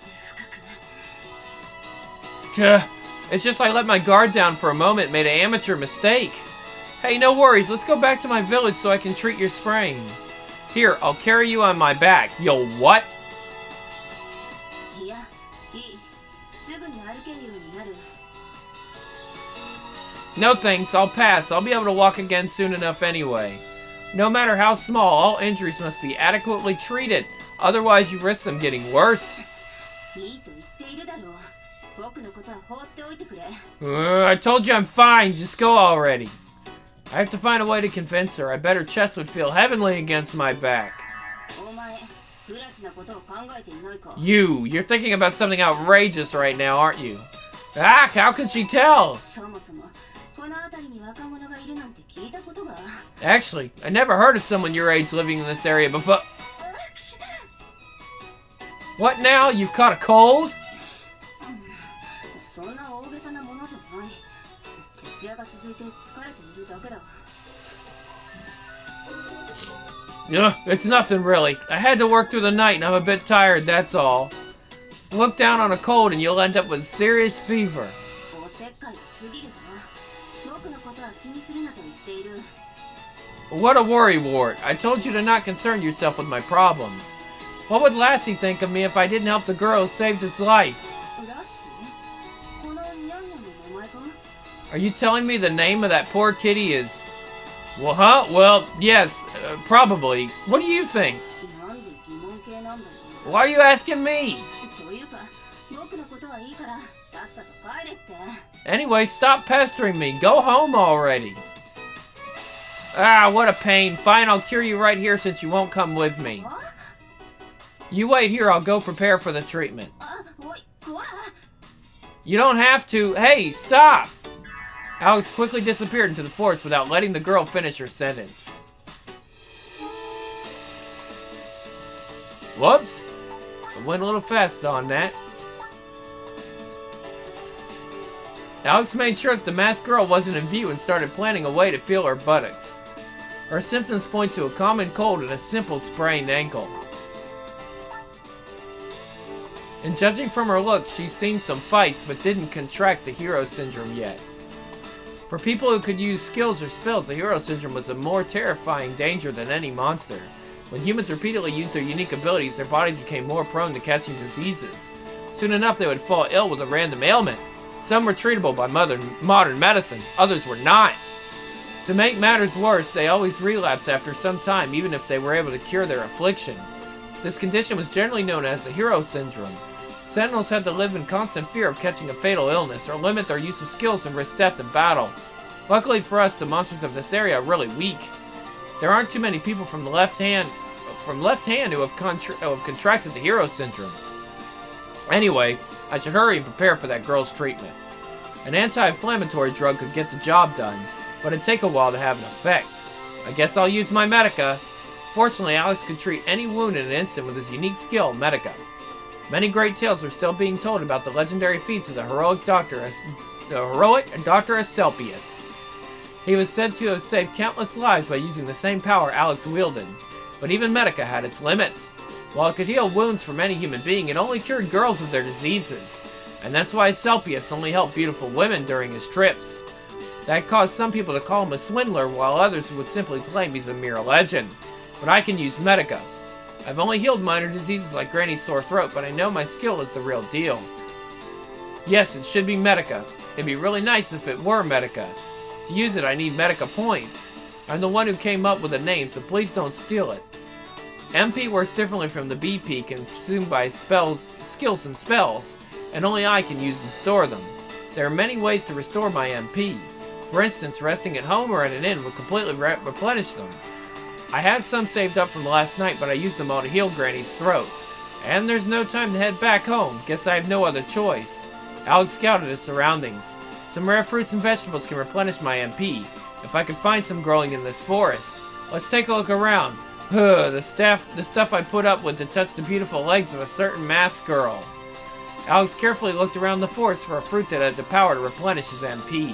深くない。 Tuh. It's just I let my guard down for a moment and made an amateur mistake. Hey, no worries. Let's go back to my village so I can treat your sprain. Here, I'll carry you on my back. Yo, what? いや、いい。すぐに歩けるようになる。 No thanks, I'll pass. I'll be able to walk again soon enough anyway. No matter how small, all injuries must be adequately treated. Otherwise, you risk them getting worse. いいと言っているだろう。僕のことは放っておいてくれ。 Uh, I told you I'm fine. Just go already. I have to find a way to convince her. I bet her chest would feel heavenly against my back. お前、不埒なことを考えていないか。 You, you're thinking about something outrageous right now, aren't you? Ah, how could she tell? そもそも、この辺りに若者がいるなんて聞いたことが。 Actually, I never heard of someone your age living in this area before. What now? You've caught a cold? そんな大げさなものじゃない。徹夜が続いて疲れているだけだ。 Ugh, it's nothing really. I had to work through the night and I'm a bit tired, that's all. Look down on a cold and you'll end up with serious fever. おせっかいすぎるぞ。僕のことは気にするなと言っている。 What a worry wart. I told you to not concern yourself with my problems. What would Lassie think of me if I didn't help the girl who saved its life? ラッシー？このニャンニャンの名前か？ Are you telling me the name of that poor kitty is... Well, huh? Well, yes, uh, probably. What do you think? なんで疑問系なんだろう。 Why are you asking me? というか、僕のことはいいからさっさと帰れって。 Anyway, stop pestering me. Go home already. Ah, what a pain. Fine, I'll cure you right here since you won't come with me. あ？ You wait here, I'll go prepare for the treatment. あ、おい、こら！ You don't have to. Hey, stop! Alex quickly disappeared into the forest without letting the girl finish her sentence. Whoops. I went a little fast on that. Alex made sure that the masked girl wasn't in view and started planning a way to feel her buttocks. Her symptoms point to a common cold and a simple sprained ankle. And judging from her looks, she's seen some fights but didn't contract the hero syndrome yet. For people who could use skills or spells, the hero syndrome was a more terrifying danger than any monster. When humans repeatedly used their unique abilities, their bodies became more prone to catching diseases. Soon enough, they would fall ill with a random ailment. Some were treatable by modern, modern medicine, others were not. To make matters worse, they always relapsed after some time, even if they were able to cure their affliction. This condition was generally known as the hero syndrome. Sentinels had to live in constant fear of catching a fatal illness or limit their use of skills and risk death in battle. Luckily for us, the monsters of this area are really weak. There aren't too many people from the left hand, from left hand who have, contra who have contracted the hero syndrome. Anyway, I should hurry and prepare for that girl's treatment. An anti-inflammatory drug could get the job done, but it'd take a while to have an effect. I guess I'll use my Medica. Fortunately, Alex could treat any wound in an instant with his unique skill, Medica. Many great tales are still being told about the legendary feats of the heroic doctor, the heroic Doctor Asclepius. He was said to have saved countless lives by using the same power Alex wielded, but even Medica had its limits. While it could heal wounds from any human being, it only cured girls of their diseases, and that's why Asclepius only helped beautiful women during his trips. That caused some people to call him a swindler, while others would simply claim he's a mere legend. But I can use Medica. I've only healed minor diseases like Granny's sore throat, but I know my skill is the real deal. Yes, it should be Medica. It'd be really nice if it were Medica. To use it, I need Medica points. I'm the one who came up with the name, so please don't steal it. M P works differently from the B P, consumed by spells, skills and spells, and only I can use and store them. There are many ways to restore my M P. For instance, resting at home or at an inn will completely re replenish them. I have some saved up from last night, but I used them all to heal Granny's throat. And there's no time to head back home. Guess I have no other choice. Alex scouted his surroundings. Some rare fruits and vegetables can replenish my M P, if I could find some growing in this forest. Let's take a look around. Ugh, the stuff, the stuff I put up with to touch the beautiful legs of a certain masked girl. Alex carefully looked around the forest for a fruit that had the power to replenish his M P.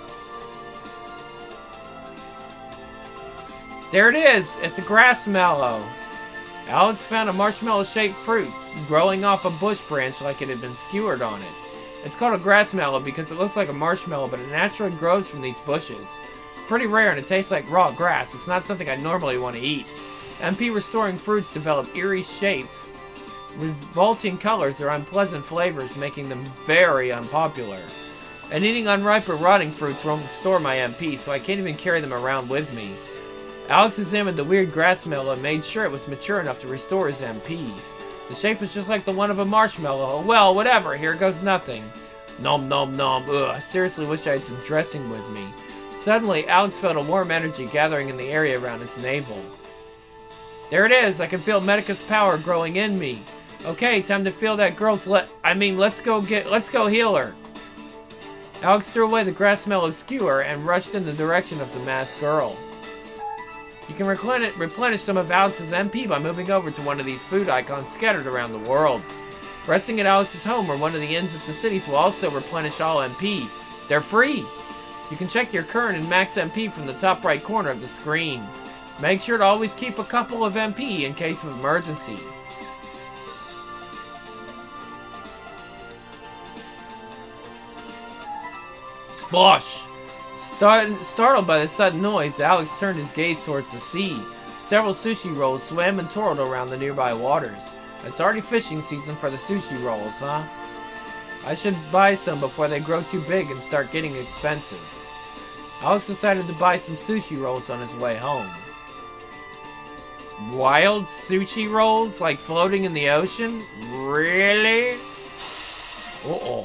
There it is! It's a grass mallow. Alex found a marshmallow-shaped fruit growing off a bush branch like it had been skewered on it. It's called a grass mallow because it looks like a marshmallow, but it naturally grows from these bushes. It's pretty rare and it tastes like raw grass. It's not something I normally want to eat. M P restoring fruits develop eerie shapes, revolting colors or unpleasant flavors, making them very unpopular. And eating unripe or rotting fruits won't restore my M P, so I can't even carry them around with me. Alex examined the weird grass mallow and made sure it was mature enough to restore his M P. The shape was just like the one of a marshmallow. Well, whatever, here goes nothing. Nom nom nom, ugh, I seriously wish I had some dressing with me. Suddenly, Alex felt a warm energy gathering in the area around his navel. There it is, I can feel Medica's power growing in me. Okay, time to feel that girl's let- I mean, let's go get- let's go heal her. Alex threw away the grass mallow skewer and rushed in the direction of the masked girl. You can replenish some of Alex's M P by moving over to one of these food icons scattered around the world. Resting at Alex's home or one of the inns at the cities will also replenish all M P. They're free! You can check your current and max M P from the top right corner of the screen. Make sure to always keep a couple of M P in case of emergency. Splosh! Startled by the sudden noise, Alex turned his gaze towards the sea. Several sushi rolls swam and twirled around the nearby waters. It's already fishing season for the sushi rolls, huh? I should buy some before they grow too big and start getting expensive. Alex decided to buy some sushi rolls on his way home. Wild sushi rolls? Like floating in the ocean? Really? Uh-oh.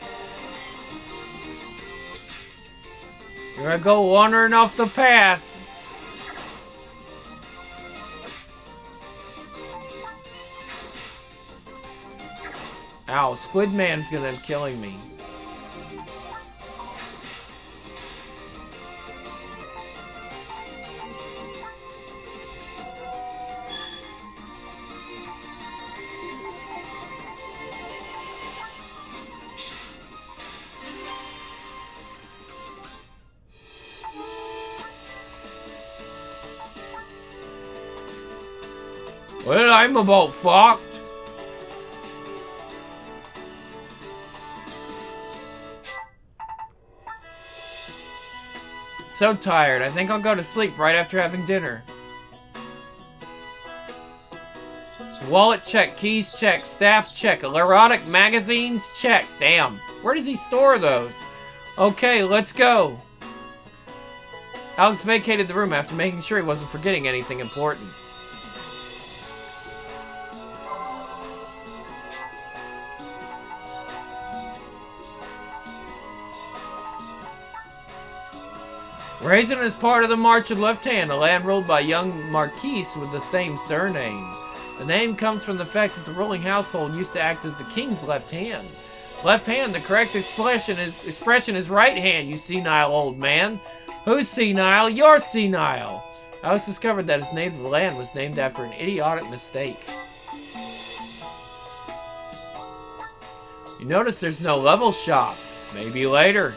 You're gonna go wandering off the path. Ow, Squid Man's gonna be killing me. Well, I'm about fucked. So tired. I think I'll go to sleep right after having dinner. Wallet check, keys check, staff check, erotic magazines check. Damn. Where does he store those? Okay, let's go. Alex vacated the room after making sure he wasn't forgetting anything important. Raisin is part of the March of Left Hand, a land ruled by a young marquise with the same surname. The name comes from the fact that the ruling household used to act as the king's left hand. Left hand, the correct expression is, expression is right hand, you senile old man. Who's senile? You're senile. Alex discovered that his native land was named after an idiotic mistake. You notice there's no level shop. Maybe later.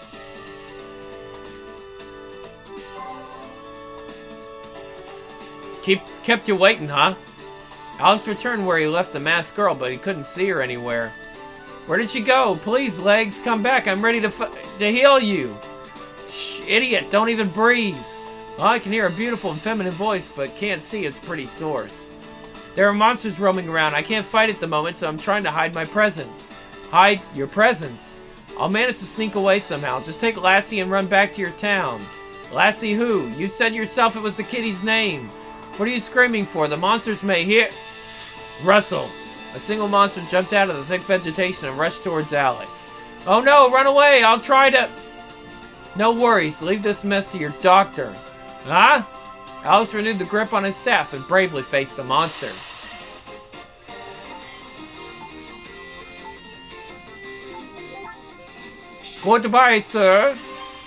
Keep, kept you waiting, huh? Alex returned where he left the masked girl, but he couldn't see her anywhere. Where did she go? Please, legs, come back. I'm ready to f to heal you. Shh, idiot, don't even breathe. Well, I can hear a beautiful and feminine voice, but can't see its pretty source. There are monsters roaming around. I can't fight at the moment, so I'm trying to hide my presence. Hide your presence. I'll manage to sneak away somehow. Just take Lassie and run back to your town. Lassie who? You said yourself it was the kittie's name. What are you screaming for? The monsters may hear... Rustle. A single monster jumped out of the thick vegetation and rushed towards Alex. Oh no, run away! I'll try to... No worries, leave this mess to your doctor. Huh? Alex renewed the grip on his staff and bravely faced the monster. Goodbye, sir.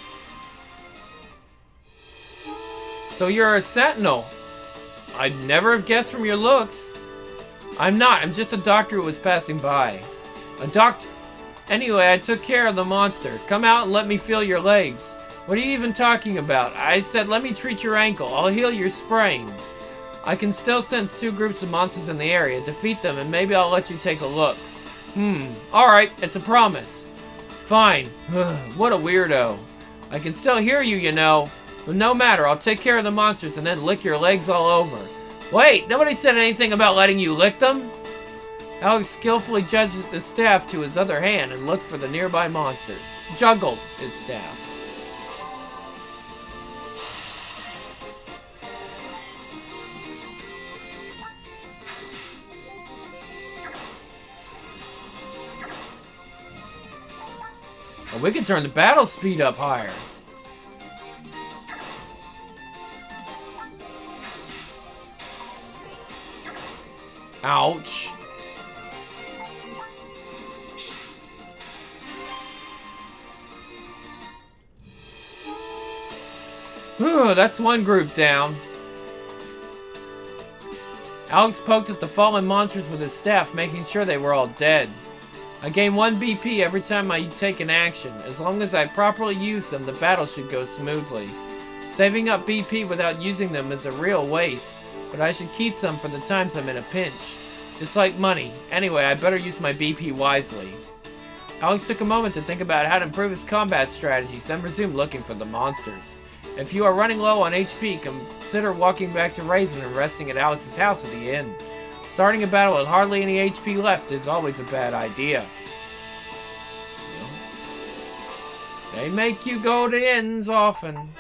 So you're a sentinel. I'd never have guessed from your looks. I'm not, I'm just a doctor who was passing by. A doctor... Anyway, I took care of the monster. Come out and let me feel your legs. What are you even talking about? I said let me treat your ankle. I'll heal your sprain. I can still sense two groups of monsters in the area. Defeat them and maybe I'll let you take a look. Hmm. Alright, it's a promise. Fine. What a weirdo. I can still hear you, you know. But no matter, I'll take care of the monsters and then lick your legs all over. Wait, nobody said anything about letting you lick them? Alex skillfully judged the staff to his other hand and looked for the nearby monsters. Juggled his staff. Well, we can turn the battle speed up higher. Ouch. Ooh, that's one group down. Alex poked at the fallen monsters with his staff, making sure they were all dead. I gain one B P every time I take an action. As long as I properly use them, the battle should go smoothly. Saving up B P without using them is a real waste, but I should keep some for the times I'm in a pinch. Just like money. Anyway, I better use my B P wisely. Alex took a moment to think about how to improve his combat strategies, then resumed looking for the monsters. If you are running low on H P, consider walking back to Raisin and resting at Alex's house at the inn. Starting a battle with hardly any H P left is always a bad idea. They make you go to inns often.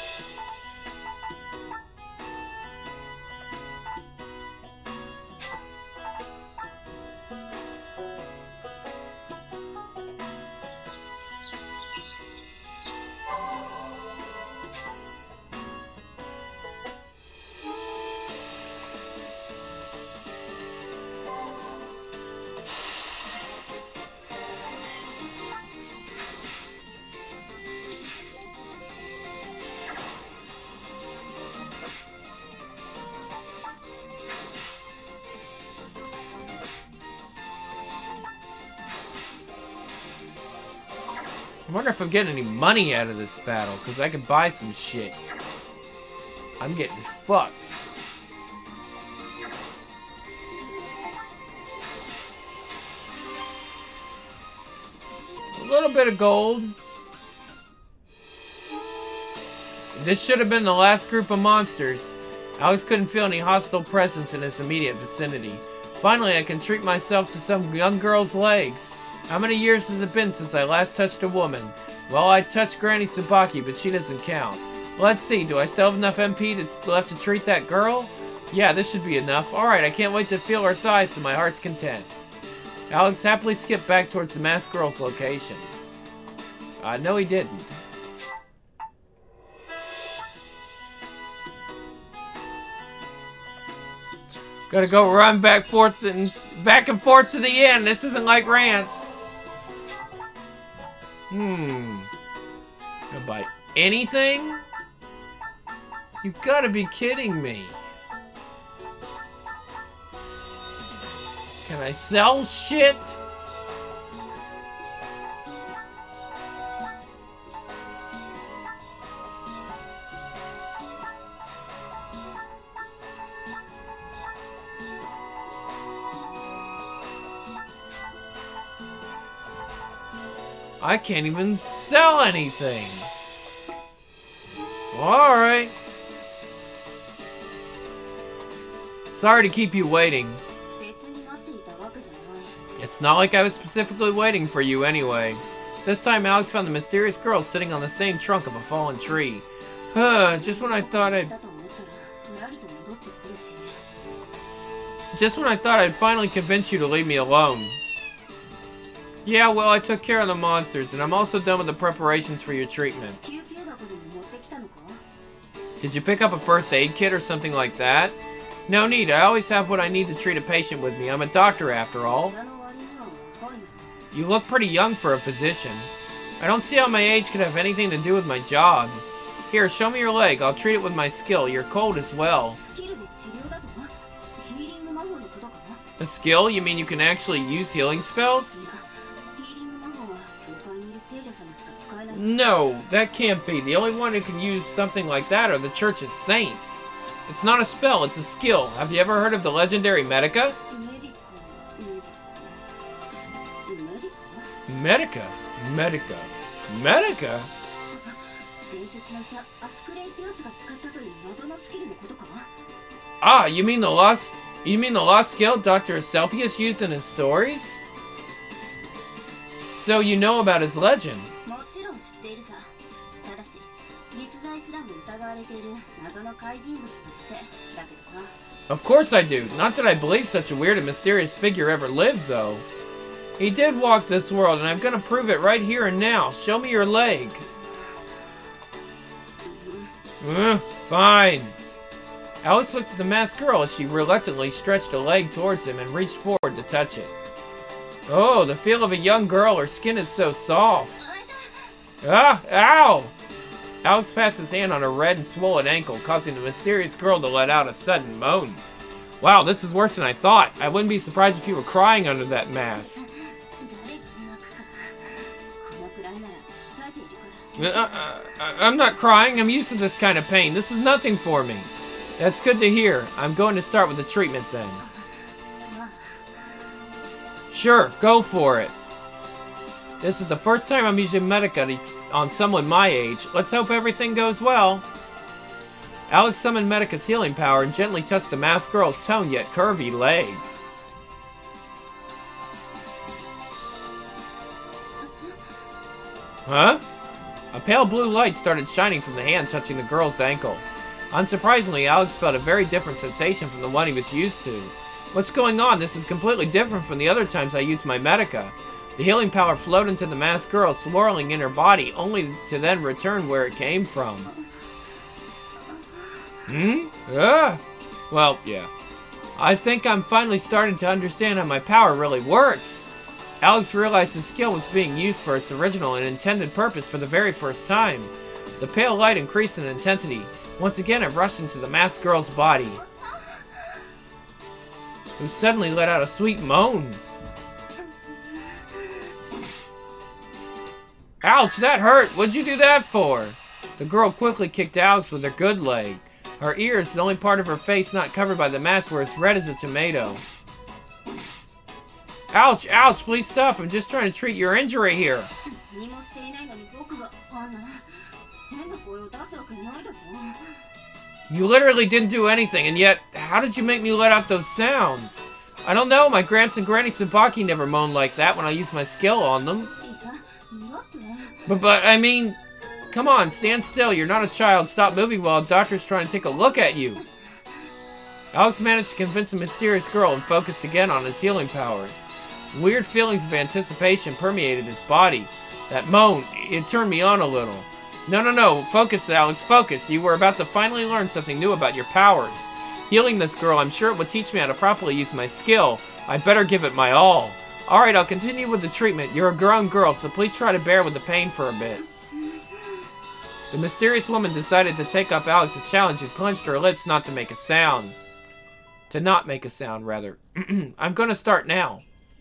I wonder if I'm getting any money out of this battle, because I could buy some shit. I'm getting fucked. A little bit of gold. This should have been the last group of monsters. Alex couldn't feel any hostile presence in his immediate vicinity. Finally, I can treat myself to some young girl's legs. How many years has it been since I last touched a woman? Well, I touched Granny Tsubaki, but she doesn't count. Let's see, do I still have enough M P to, left to treat that girl? Yeah, this should be enough. Alright, I can't wait to feel her thighs to my heart's content. Alex happily skipped back towards the masked girl's location. Uh, no he didn't. Gotta go run back forth and back and forth to the inn. This isn't like Rance. Hmm. Gonna buy anything? You gotta be kidding me. Can I sell shit? I can't even sell anything. Alright. Sorry to keep you waiting. 別に待っていたわけじゃない。 It's not like I was specifically waiting for you anyway. This time Alex found the mysterious girl sitting on the same trunk of a fallen tree. Huh, just when I thought I'd... だと思ったら、ふらりと戻ってくるし。 Just when I thought I'd finally convince you to leave me alone. Yeah, well, I took care of the monsters, and I'm also done with the preparations for your treatment. 救急箱でも持ってきたのか？ Did you pick up a first aid kit or something like that? No need, I always have what I need to treat a patient with me. I'm a doctor after all. 医者の割には若いな。 You look pretty young for a physician. I don't see how my age could have anything to do with my job. Here, show me your leg. I'll treat it with my skill. You're cold as well. スキルで治療だと？ヒーリング魔法のことか？ A skill? You mean you can actually use healing spells? いや、ヒーリング魔法は教会にいる聖者様しか使えない。 No, that can't be. The only one who can use something like that are the church's saints. It's not a spell, it's a skill. Have you ever heard of the legendary Medica? メディカ、メディカ、メディカ。 Medica? Medica? 伝説の医者アスクレイピオスが使ったという謎のスキルのことか？ Ah, you mean the lost... You mean the lost skill Doctor Aselpius used in his stories? So you know about his legend. もちろん知っているさ。ただし、実在すらも疑われている謎の怪人物としてだけどな。 Of course I do. Not that I believe such a weird and mysterious figure ever lived, though. He did walk this world, and I'm gonna prove it right here and now. Show me your leg. Uh, fine. Alex looked at the masked girl as she reluctantly stretched a leg towards him and reached forward to touch it. Oh, the feel of a young girl. Her skin is so soft. Ah, ow! Alex passed his hand on her red and swollen ankle, causing the mysterious girl to let out a sudden moan. Wow, this is worse than I thought. I wouldn't be surprised if you were crying under that mask. 誰が泣くか。このくらいなら鍛えているから。 Uh, uh, I'm not crying. I'm used to this kind of pain. This is nothing for me. That's good to hear. I'm going to start with the treatment then. Sure, go for it. This is the first time I'm using Medica on someone my age. Let's hope everything goes well. Alex summoned Medica's healing power and gently touched the masked girl's toned yet curvy leg. Huh? A pale blue light started shining from the hand touching the girl's ankle. Unsurprisingly, Alex felt a very different sensation from the one he was used to. What's going on? This is completely different from the other times I used my Medica. The healing power flowed into the masked girl, swirling in her body, only to then return where it came from. Hmm? Ah! Well, yeah. I think I'm finally starting to understand how my power really works. Alex realized the skill was being used for its original and intended purpose for the very first time. The pale light increased in intensity. Once again, it rushed into the masked girl's body, who suddenly let out a sweet moan. Ouch, that hurt! What'd you do that for? The girl quickly kicked Alex with her good leg. Her ears, the only part of her face not covered by the mask, were as red as a tomato. Ouch, ouch, please stop. I'm just trying to treat your injury here. You literally didn't do anything, and yet, how did you make me let out those sounds? I don't know, my Gramps and Granny Sabaki never moaned like that when I used my skill on them. But, but, I mean, come on, stand still, you're not a child, stop moving while a doctor's trying to take a look at you. Alex managed to convince the mysterious girl and focused again on his healing powers. Weird feelings of anticipation permeated his body. That moan, it turned me on a little. No, no, no, focus, Alex, focus. You were about to finally learn something new about your powers. Healing this girl, I'm sure it would teach me how to properly use my skill. I better give it my all. Alright, I'll continue with the treatment. You're a grown girl, so please try to bear with the pain for a bit. The mysterious woman decided to take up Alex's challenge and clenched her lips not to make a sound. To not make a sound, rather. I'm gonna start now.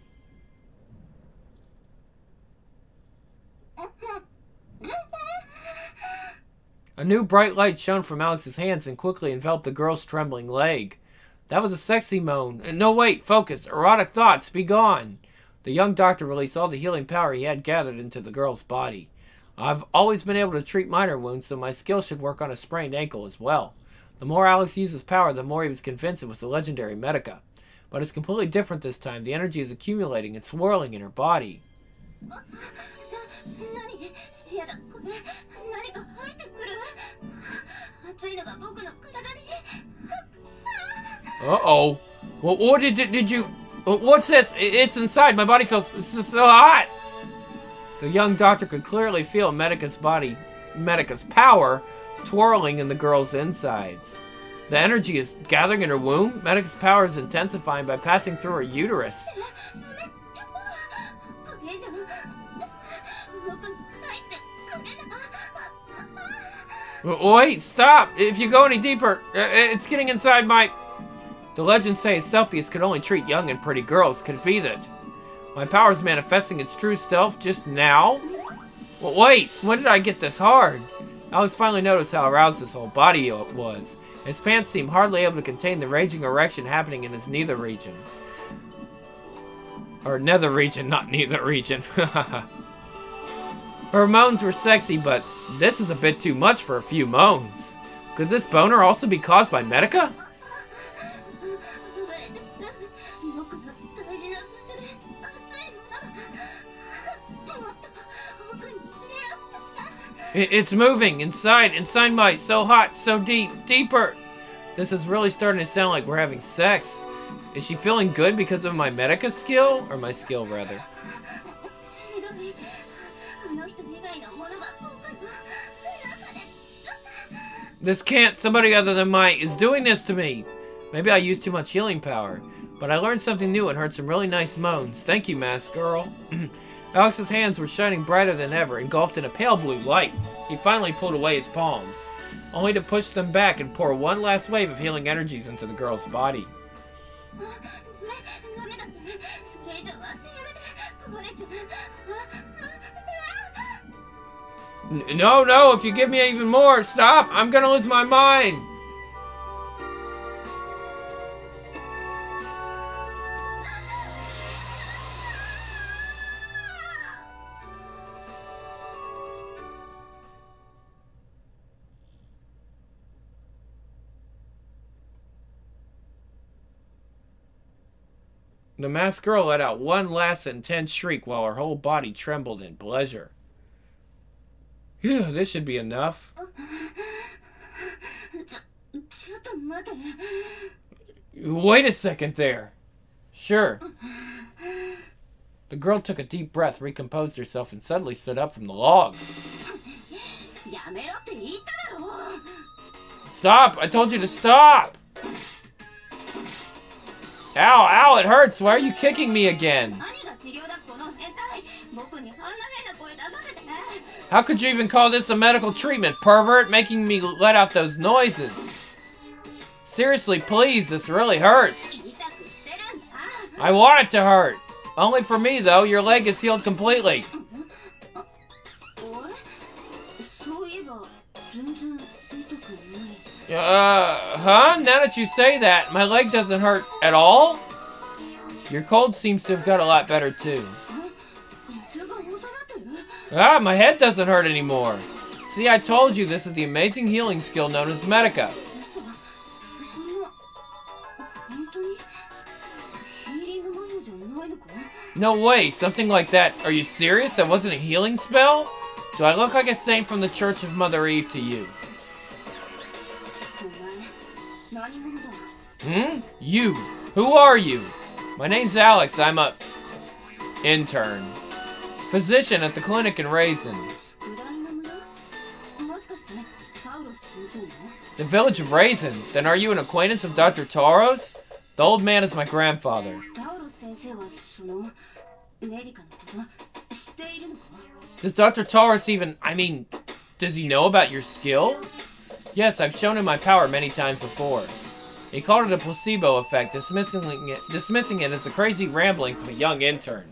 A new bright light shone from Alex's hands and quickly enveloped the girl's trembling leg. That was a sexy moan. No, wait, focus. Erotic thoughts, be gone. The young doctor released all the healing power he had gathered into the girl's body. I've always been able to treat minor wounds, so my skill should work on a sprained ankle as well. The more Alex used his power, the more he was convinced it was the legendary Medica. But it's completely different this time. The energy is accumulating and swirling in her body. Uh-oh. Well, what did, did you... What's this? It's inside. My body feels this is so hot. The young doctor could clearly feel Medica's body, Medica's power, twirling in the girl's insides. The energy is gathering in her womb. Medica's power is intensifying by passing through her uterus. Wait, stop! If you go any deeper, it's getting inside my... The legends say Aselpius could only treat young and pretty girls. Could it be that my power is manifesting its true self just now? Well, wait, when did I get this hard? Alex finally noticed how aroused his whole body was. His pants seemed hardly able to contain the raging erection happening in his nether region. Or nether region, not neither region. Her moans were sexy, but this is a bit too much for a few moans. Could this boner also be caused by Medica? It's moving inside, inside my so hot, so deep, deeper. This is really starting to sound like we're having sex. Is she feeling good because of my Medica skill? Or my skill, rather. This can't, somebody other than my is doing this to me. Maybe I used too much healing power. But I learned something new and heard some really nice moans. Thank you, Masked Girl. Alex's hands were shining brighter than ever, engulfed in a pale blue light. He finally pulled away his palms, only to push them back and pour one last wave of healing energies into the girl's body. N- no, no, if you give me even more, stop! I'm gonna lose my mind! The masked girl let out one last intense shriek while her whole body trembled in pleasure. Phew, this should be enough. Wait a second there. Sure. The girl took a deep breath, recomposed herself, and suddenly stood up from the log. Stop! I told you to stop! Ow, ow, it hurts! Why are you kicking me again? How could you even call this a medical treatment, pervert, making me let out those noises? Seriously, please, this really hurts. I want it to hurt. Only for me, though. Your leg is healed completely. Uh, huh? Now that you say that, my leg doesn't hurt at all? Your cold seems to have got a lot better, too. Ah, my head doesn't hurt anymore. See, I told you this is the amazing healing skill known as Medica. No way, something like that. Are you serious? That wasn't a healing spell? Do I look like a saint from the Church of Mother Eve to you? Hmm? You. Who are you? My name's Alex. I'm a... intern. Physician at the clinic in Raisin. The village of Raisin? Then are you an acquaintance of Doctor Tauros? The old man is my grandfather. Does Doctor Tauros even... I mean, does he know about your skill? Yes, I've shown him my power many times before. He called it a placebo effect, dismissing it, dismissing it as the crazy ramblings of a young intern.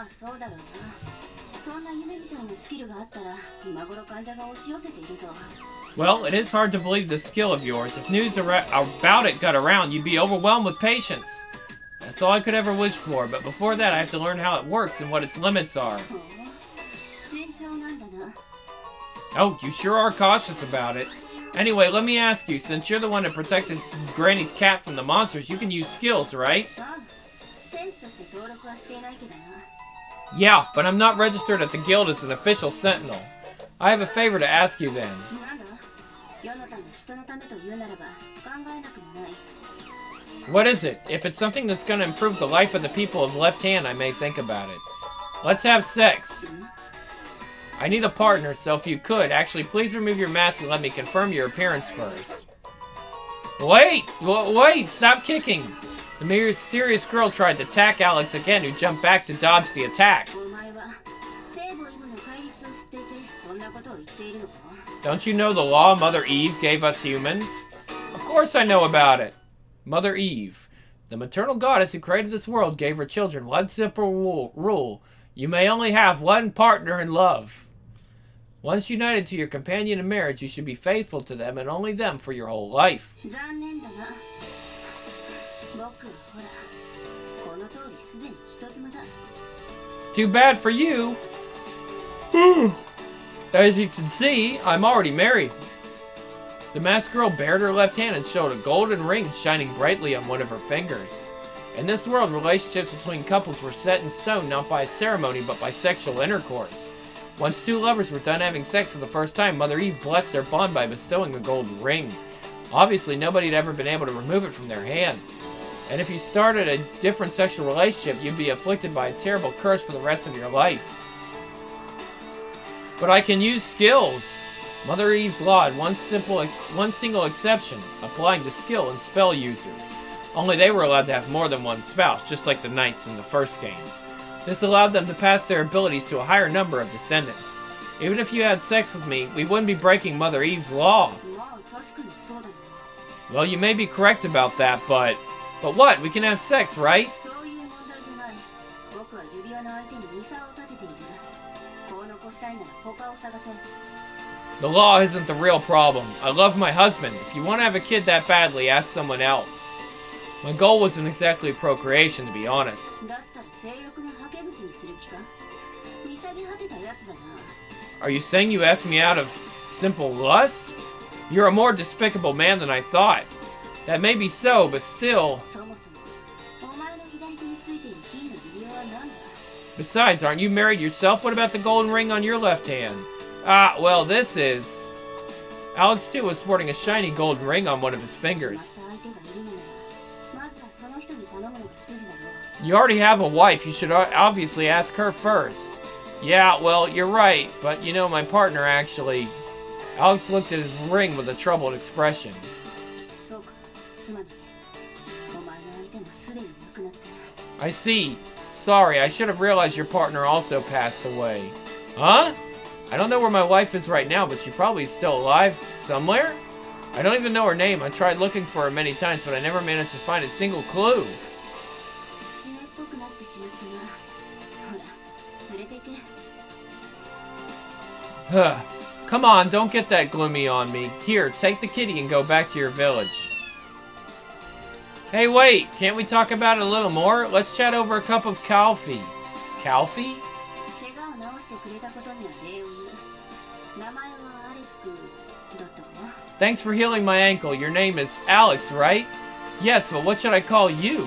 Well, it is hard to believe this skill of yours. If news about it got around, you'd be overwhelmed with patience. That's all I could ever wish for, but before that I have to learn how it works and what its limits are. Oh, you sure are cautious about it. Anyway, let me ask you, since you're the one that protected Granny's cat from the monsters, you can use skills, right? ああ、選手として登録はしていないけどな。 Yeah, but I'm not registered at the guild as an official sentinel. I have a favor to ask you then. なんだ、世のため人のためと言うならば考えなくもない。 What is it? If it's something that's gonna improve the life of the people of Left Hand, I may think about it. Let's have sex. I need a partner, so if you could, actually please remove your mask and let me confirm your appearance first. Wait! W wait! Stop kicking! The mysterious girl tried to attack Alex again, who jumped back to dodge the attack. お前は聖母イブの戒律を知っていてそんなことを言っているのか？ Don't you know the law Mother Eve gave us humans? Of course I know about it. Mother Eve, the maternal goddess who created this world, gave her children one simple rule. You may only have one partner in love. Once united to your companion in marriage, you should be faithful to them and only them for your whole life. 残念だな。僕はほら、この通りすでに人妻だ。 Too bad for you. As you can see, I'm already married. The masked girl bared her left hand and showed a golden ring shining brightly on one of her fingers. In this world, relationships between couples were set in stone not by ceremony but by sexual intercourse. Once two lovers were done having sex for the first time, Mother Eve blessed their bond by bestowing the golden ring. Obviously, nobody had ever been able to remove it from their hand. And if you started a different sexual relationship, you'd be afflicted by a terrible curse for the rest of your life. But I can use skills. Mother Eve's law had one simple, ex one single exception, applying to skill and spell users. Only they were allowed to have more than one spouse, just like the knights in the first game. This allowed them to pass their abilities to a higher number of descendants. Even if you had sex with me, we wouldn't be breaking Mother Eve's law. まあ確かにそうだね。 Well, you may be correct about that, but... But what? We can have sex, right? そういう問題じゃない。僕は指輪の相手にミサを立てている。こう残したいなら他を探せ。 The law isn't the real problem. I love my husband. If you want to have a kid that badly, ask someone else. My goal wasn't exactly procreation, to be honest. だったら性欲のはけ口にする気か？見下げ果てたやつだな。 Are you saying you asked me out of simple lust? You're a more despicable man than I thought. That may be so, but still... そもそもお前の左手についている金の指輪は何だ？ Besides, aren't you married yourself? What about the golden ring on your left hand? Ah, well, this is... Alex, too, was sporting a shiny golden ring on one of his fingers. 決まった相手がいるのなら、まずはその人に頼むのが筋だろう。 You already have a wife. You should obviously ask her first. Yeah, well, you're right, but you know, my partner actually... Alex looked at his ring with a troubled expression. そうか、すまない。お前の相手もすでに亡くなって。 I see. Sorry, I should have realized your partner also passed away. Huh? I don't know where my wife is right now, but she probably is still alive somewhere? I don't even know her name. I tried looking for her many times, but I never managed to find a single clue. 湿っぽくなってしまったな。ほら、連れて行け。 Huh. Come on, don't get that gloomy on me. Here, take the kitty and go back to your village. Hey, wait! Can't we talk about it a little more? Let's chat over a cup of coffee. Coffee? 怪我を治してくれたことには礼を言う。名前はアレックだったかな。 Thanks for healing my ankle. Your name is Alex, right? Yes, but what should I call you?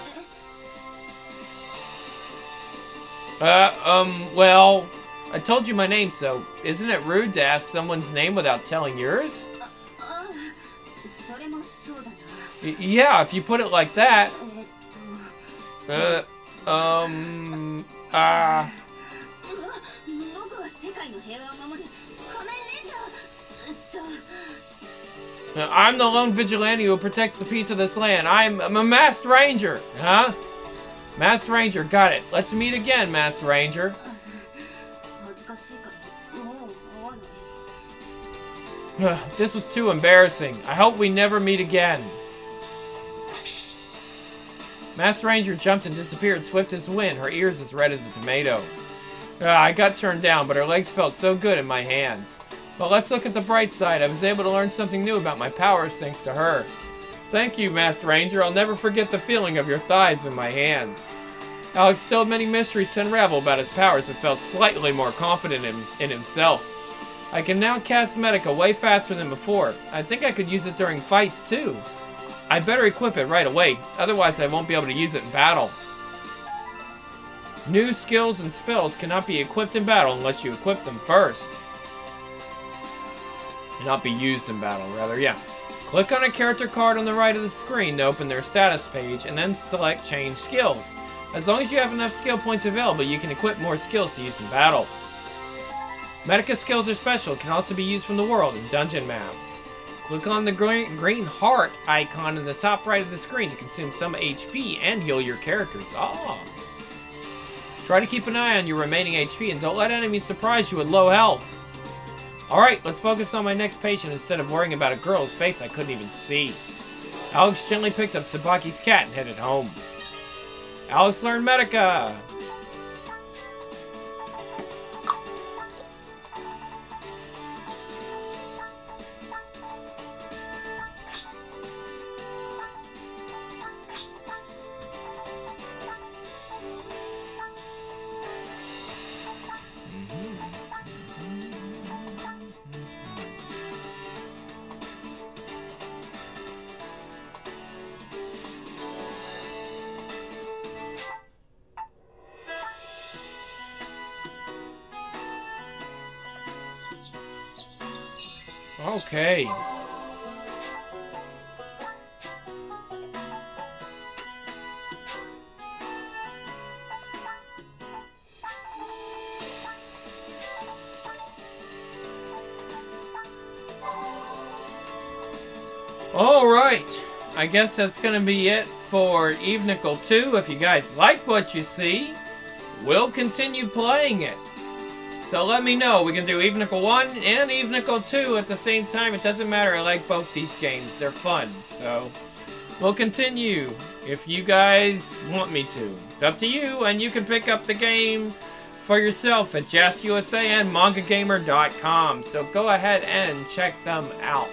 Uh, um, well... I told you my name, so isn't it rude to ask someone's name without telling yours? あ、あ、それもそうだな。 Y yeah, if you put it like that. えっと。 Uh, um, ah. 僕は世界の平和を守る仮面レンジャー。えっと。 Uh, I'm the lone vigilante who protects the peace of this land. I'm, I'm a masked ranger, huh? Masked ranger, got it. Let's meet again, masked ranger. 恥ずかしいからもう会わない。 This was too embarrassing. I hope we never meet again. Masked Ranger jumped and disappeared swift as wind, her ears as red as a tomato. Uh, I got turned down, but her legs felt so good in my hands. But let's look at the bright side. I was able to learn something new about my powers thanks to her. Thank you, Masked Ranger. I'll never forget the feeling of your thighs in my hands. Alex still had many mysteries to unravel about his powers and felt slightly more confident in, in himself. I can now cast Medica way faster than before. I think I could use it during fights too. I better equip it right away, otherwise I won't be able to use it in battle. New skills and spells cannot be equipped in battle unless you equip them first. Not be used in battle, rather, yeah. Click on a character card on the right of the screen to open their status page, and then select Change Skills. As long as you have enough skill points available, you can equip more skills to use in battle. Medica skills are special, can also be used from the world in dungeon maps. Click on the green, green heart icon in the top right of the screen to consume some H P and heal your characters. Ah. Try to keep an eye on your remaining H P and don't let enemies surprise you with low health. Alright, let's focus on my next patient instead of worrying about a girl's face I couldn't even see. Alex gently picked up Tsubaki's cat and headed home. Alex learned Medica! Okay. Alright, I guess that's gonna be it for Eve Nickel two. If you guys like what you see, we'll continue playing it. So let me know. We can do Eve Nickel one and Eve Nickel two at the same time. It doesn't matter. I like both these games. They're fun. So we'll continue if you guys want me to. It's up to you, and you can pick up the game for yourself at Just U S A and Manga Gamer dot com. So go ahead and check them out.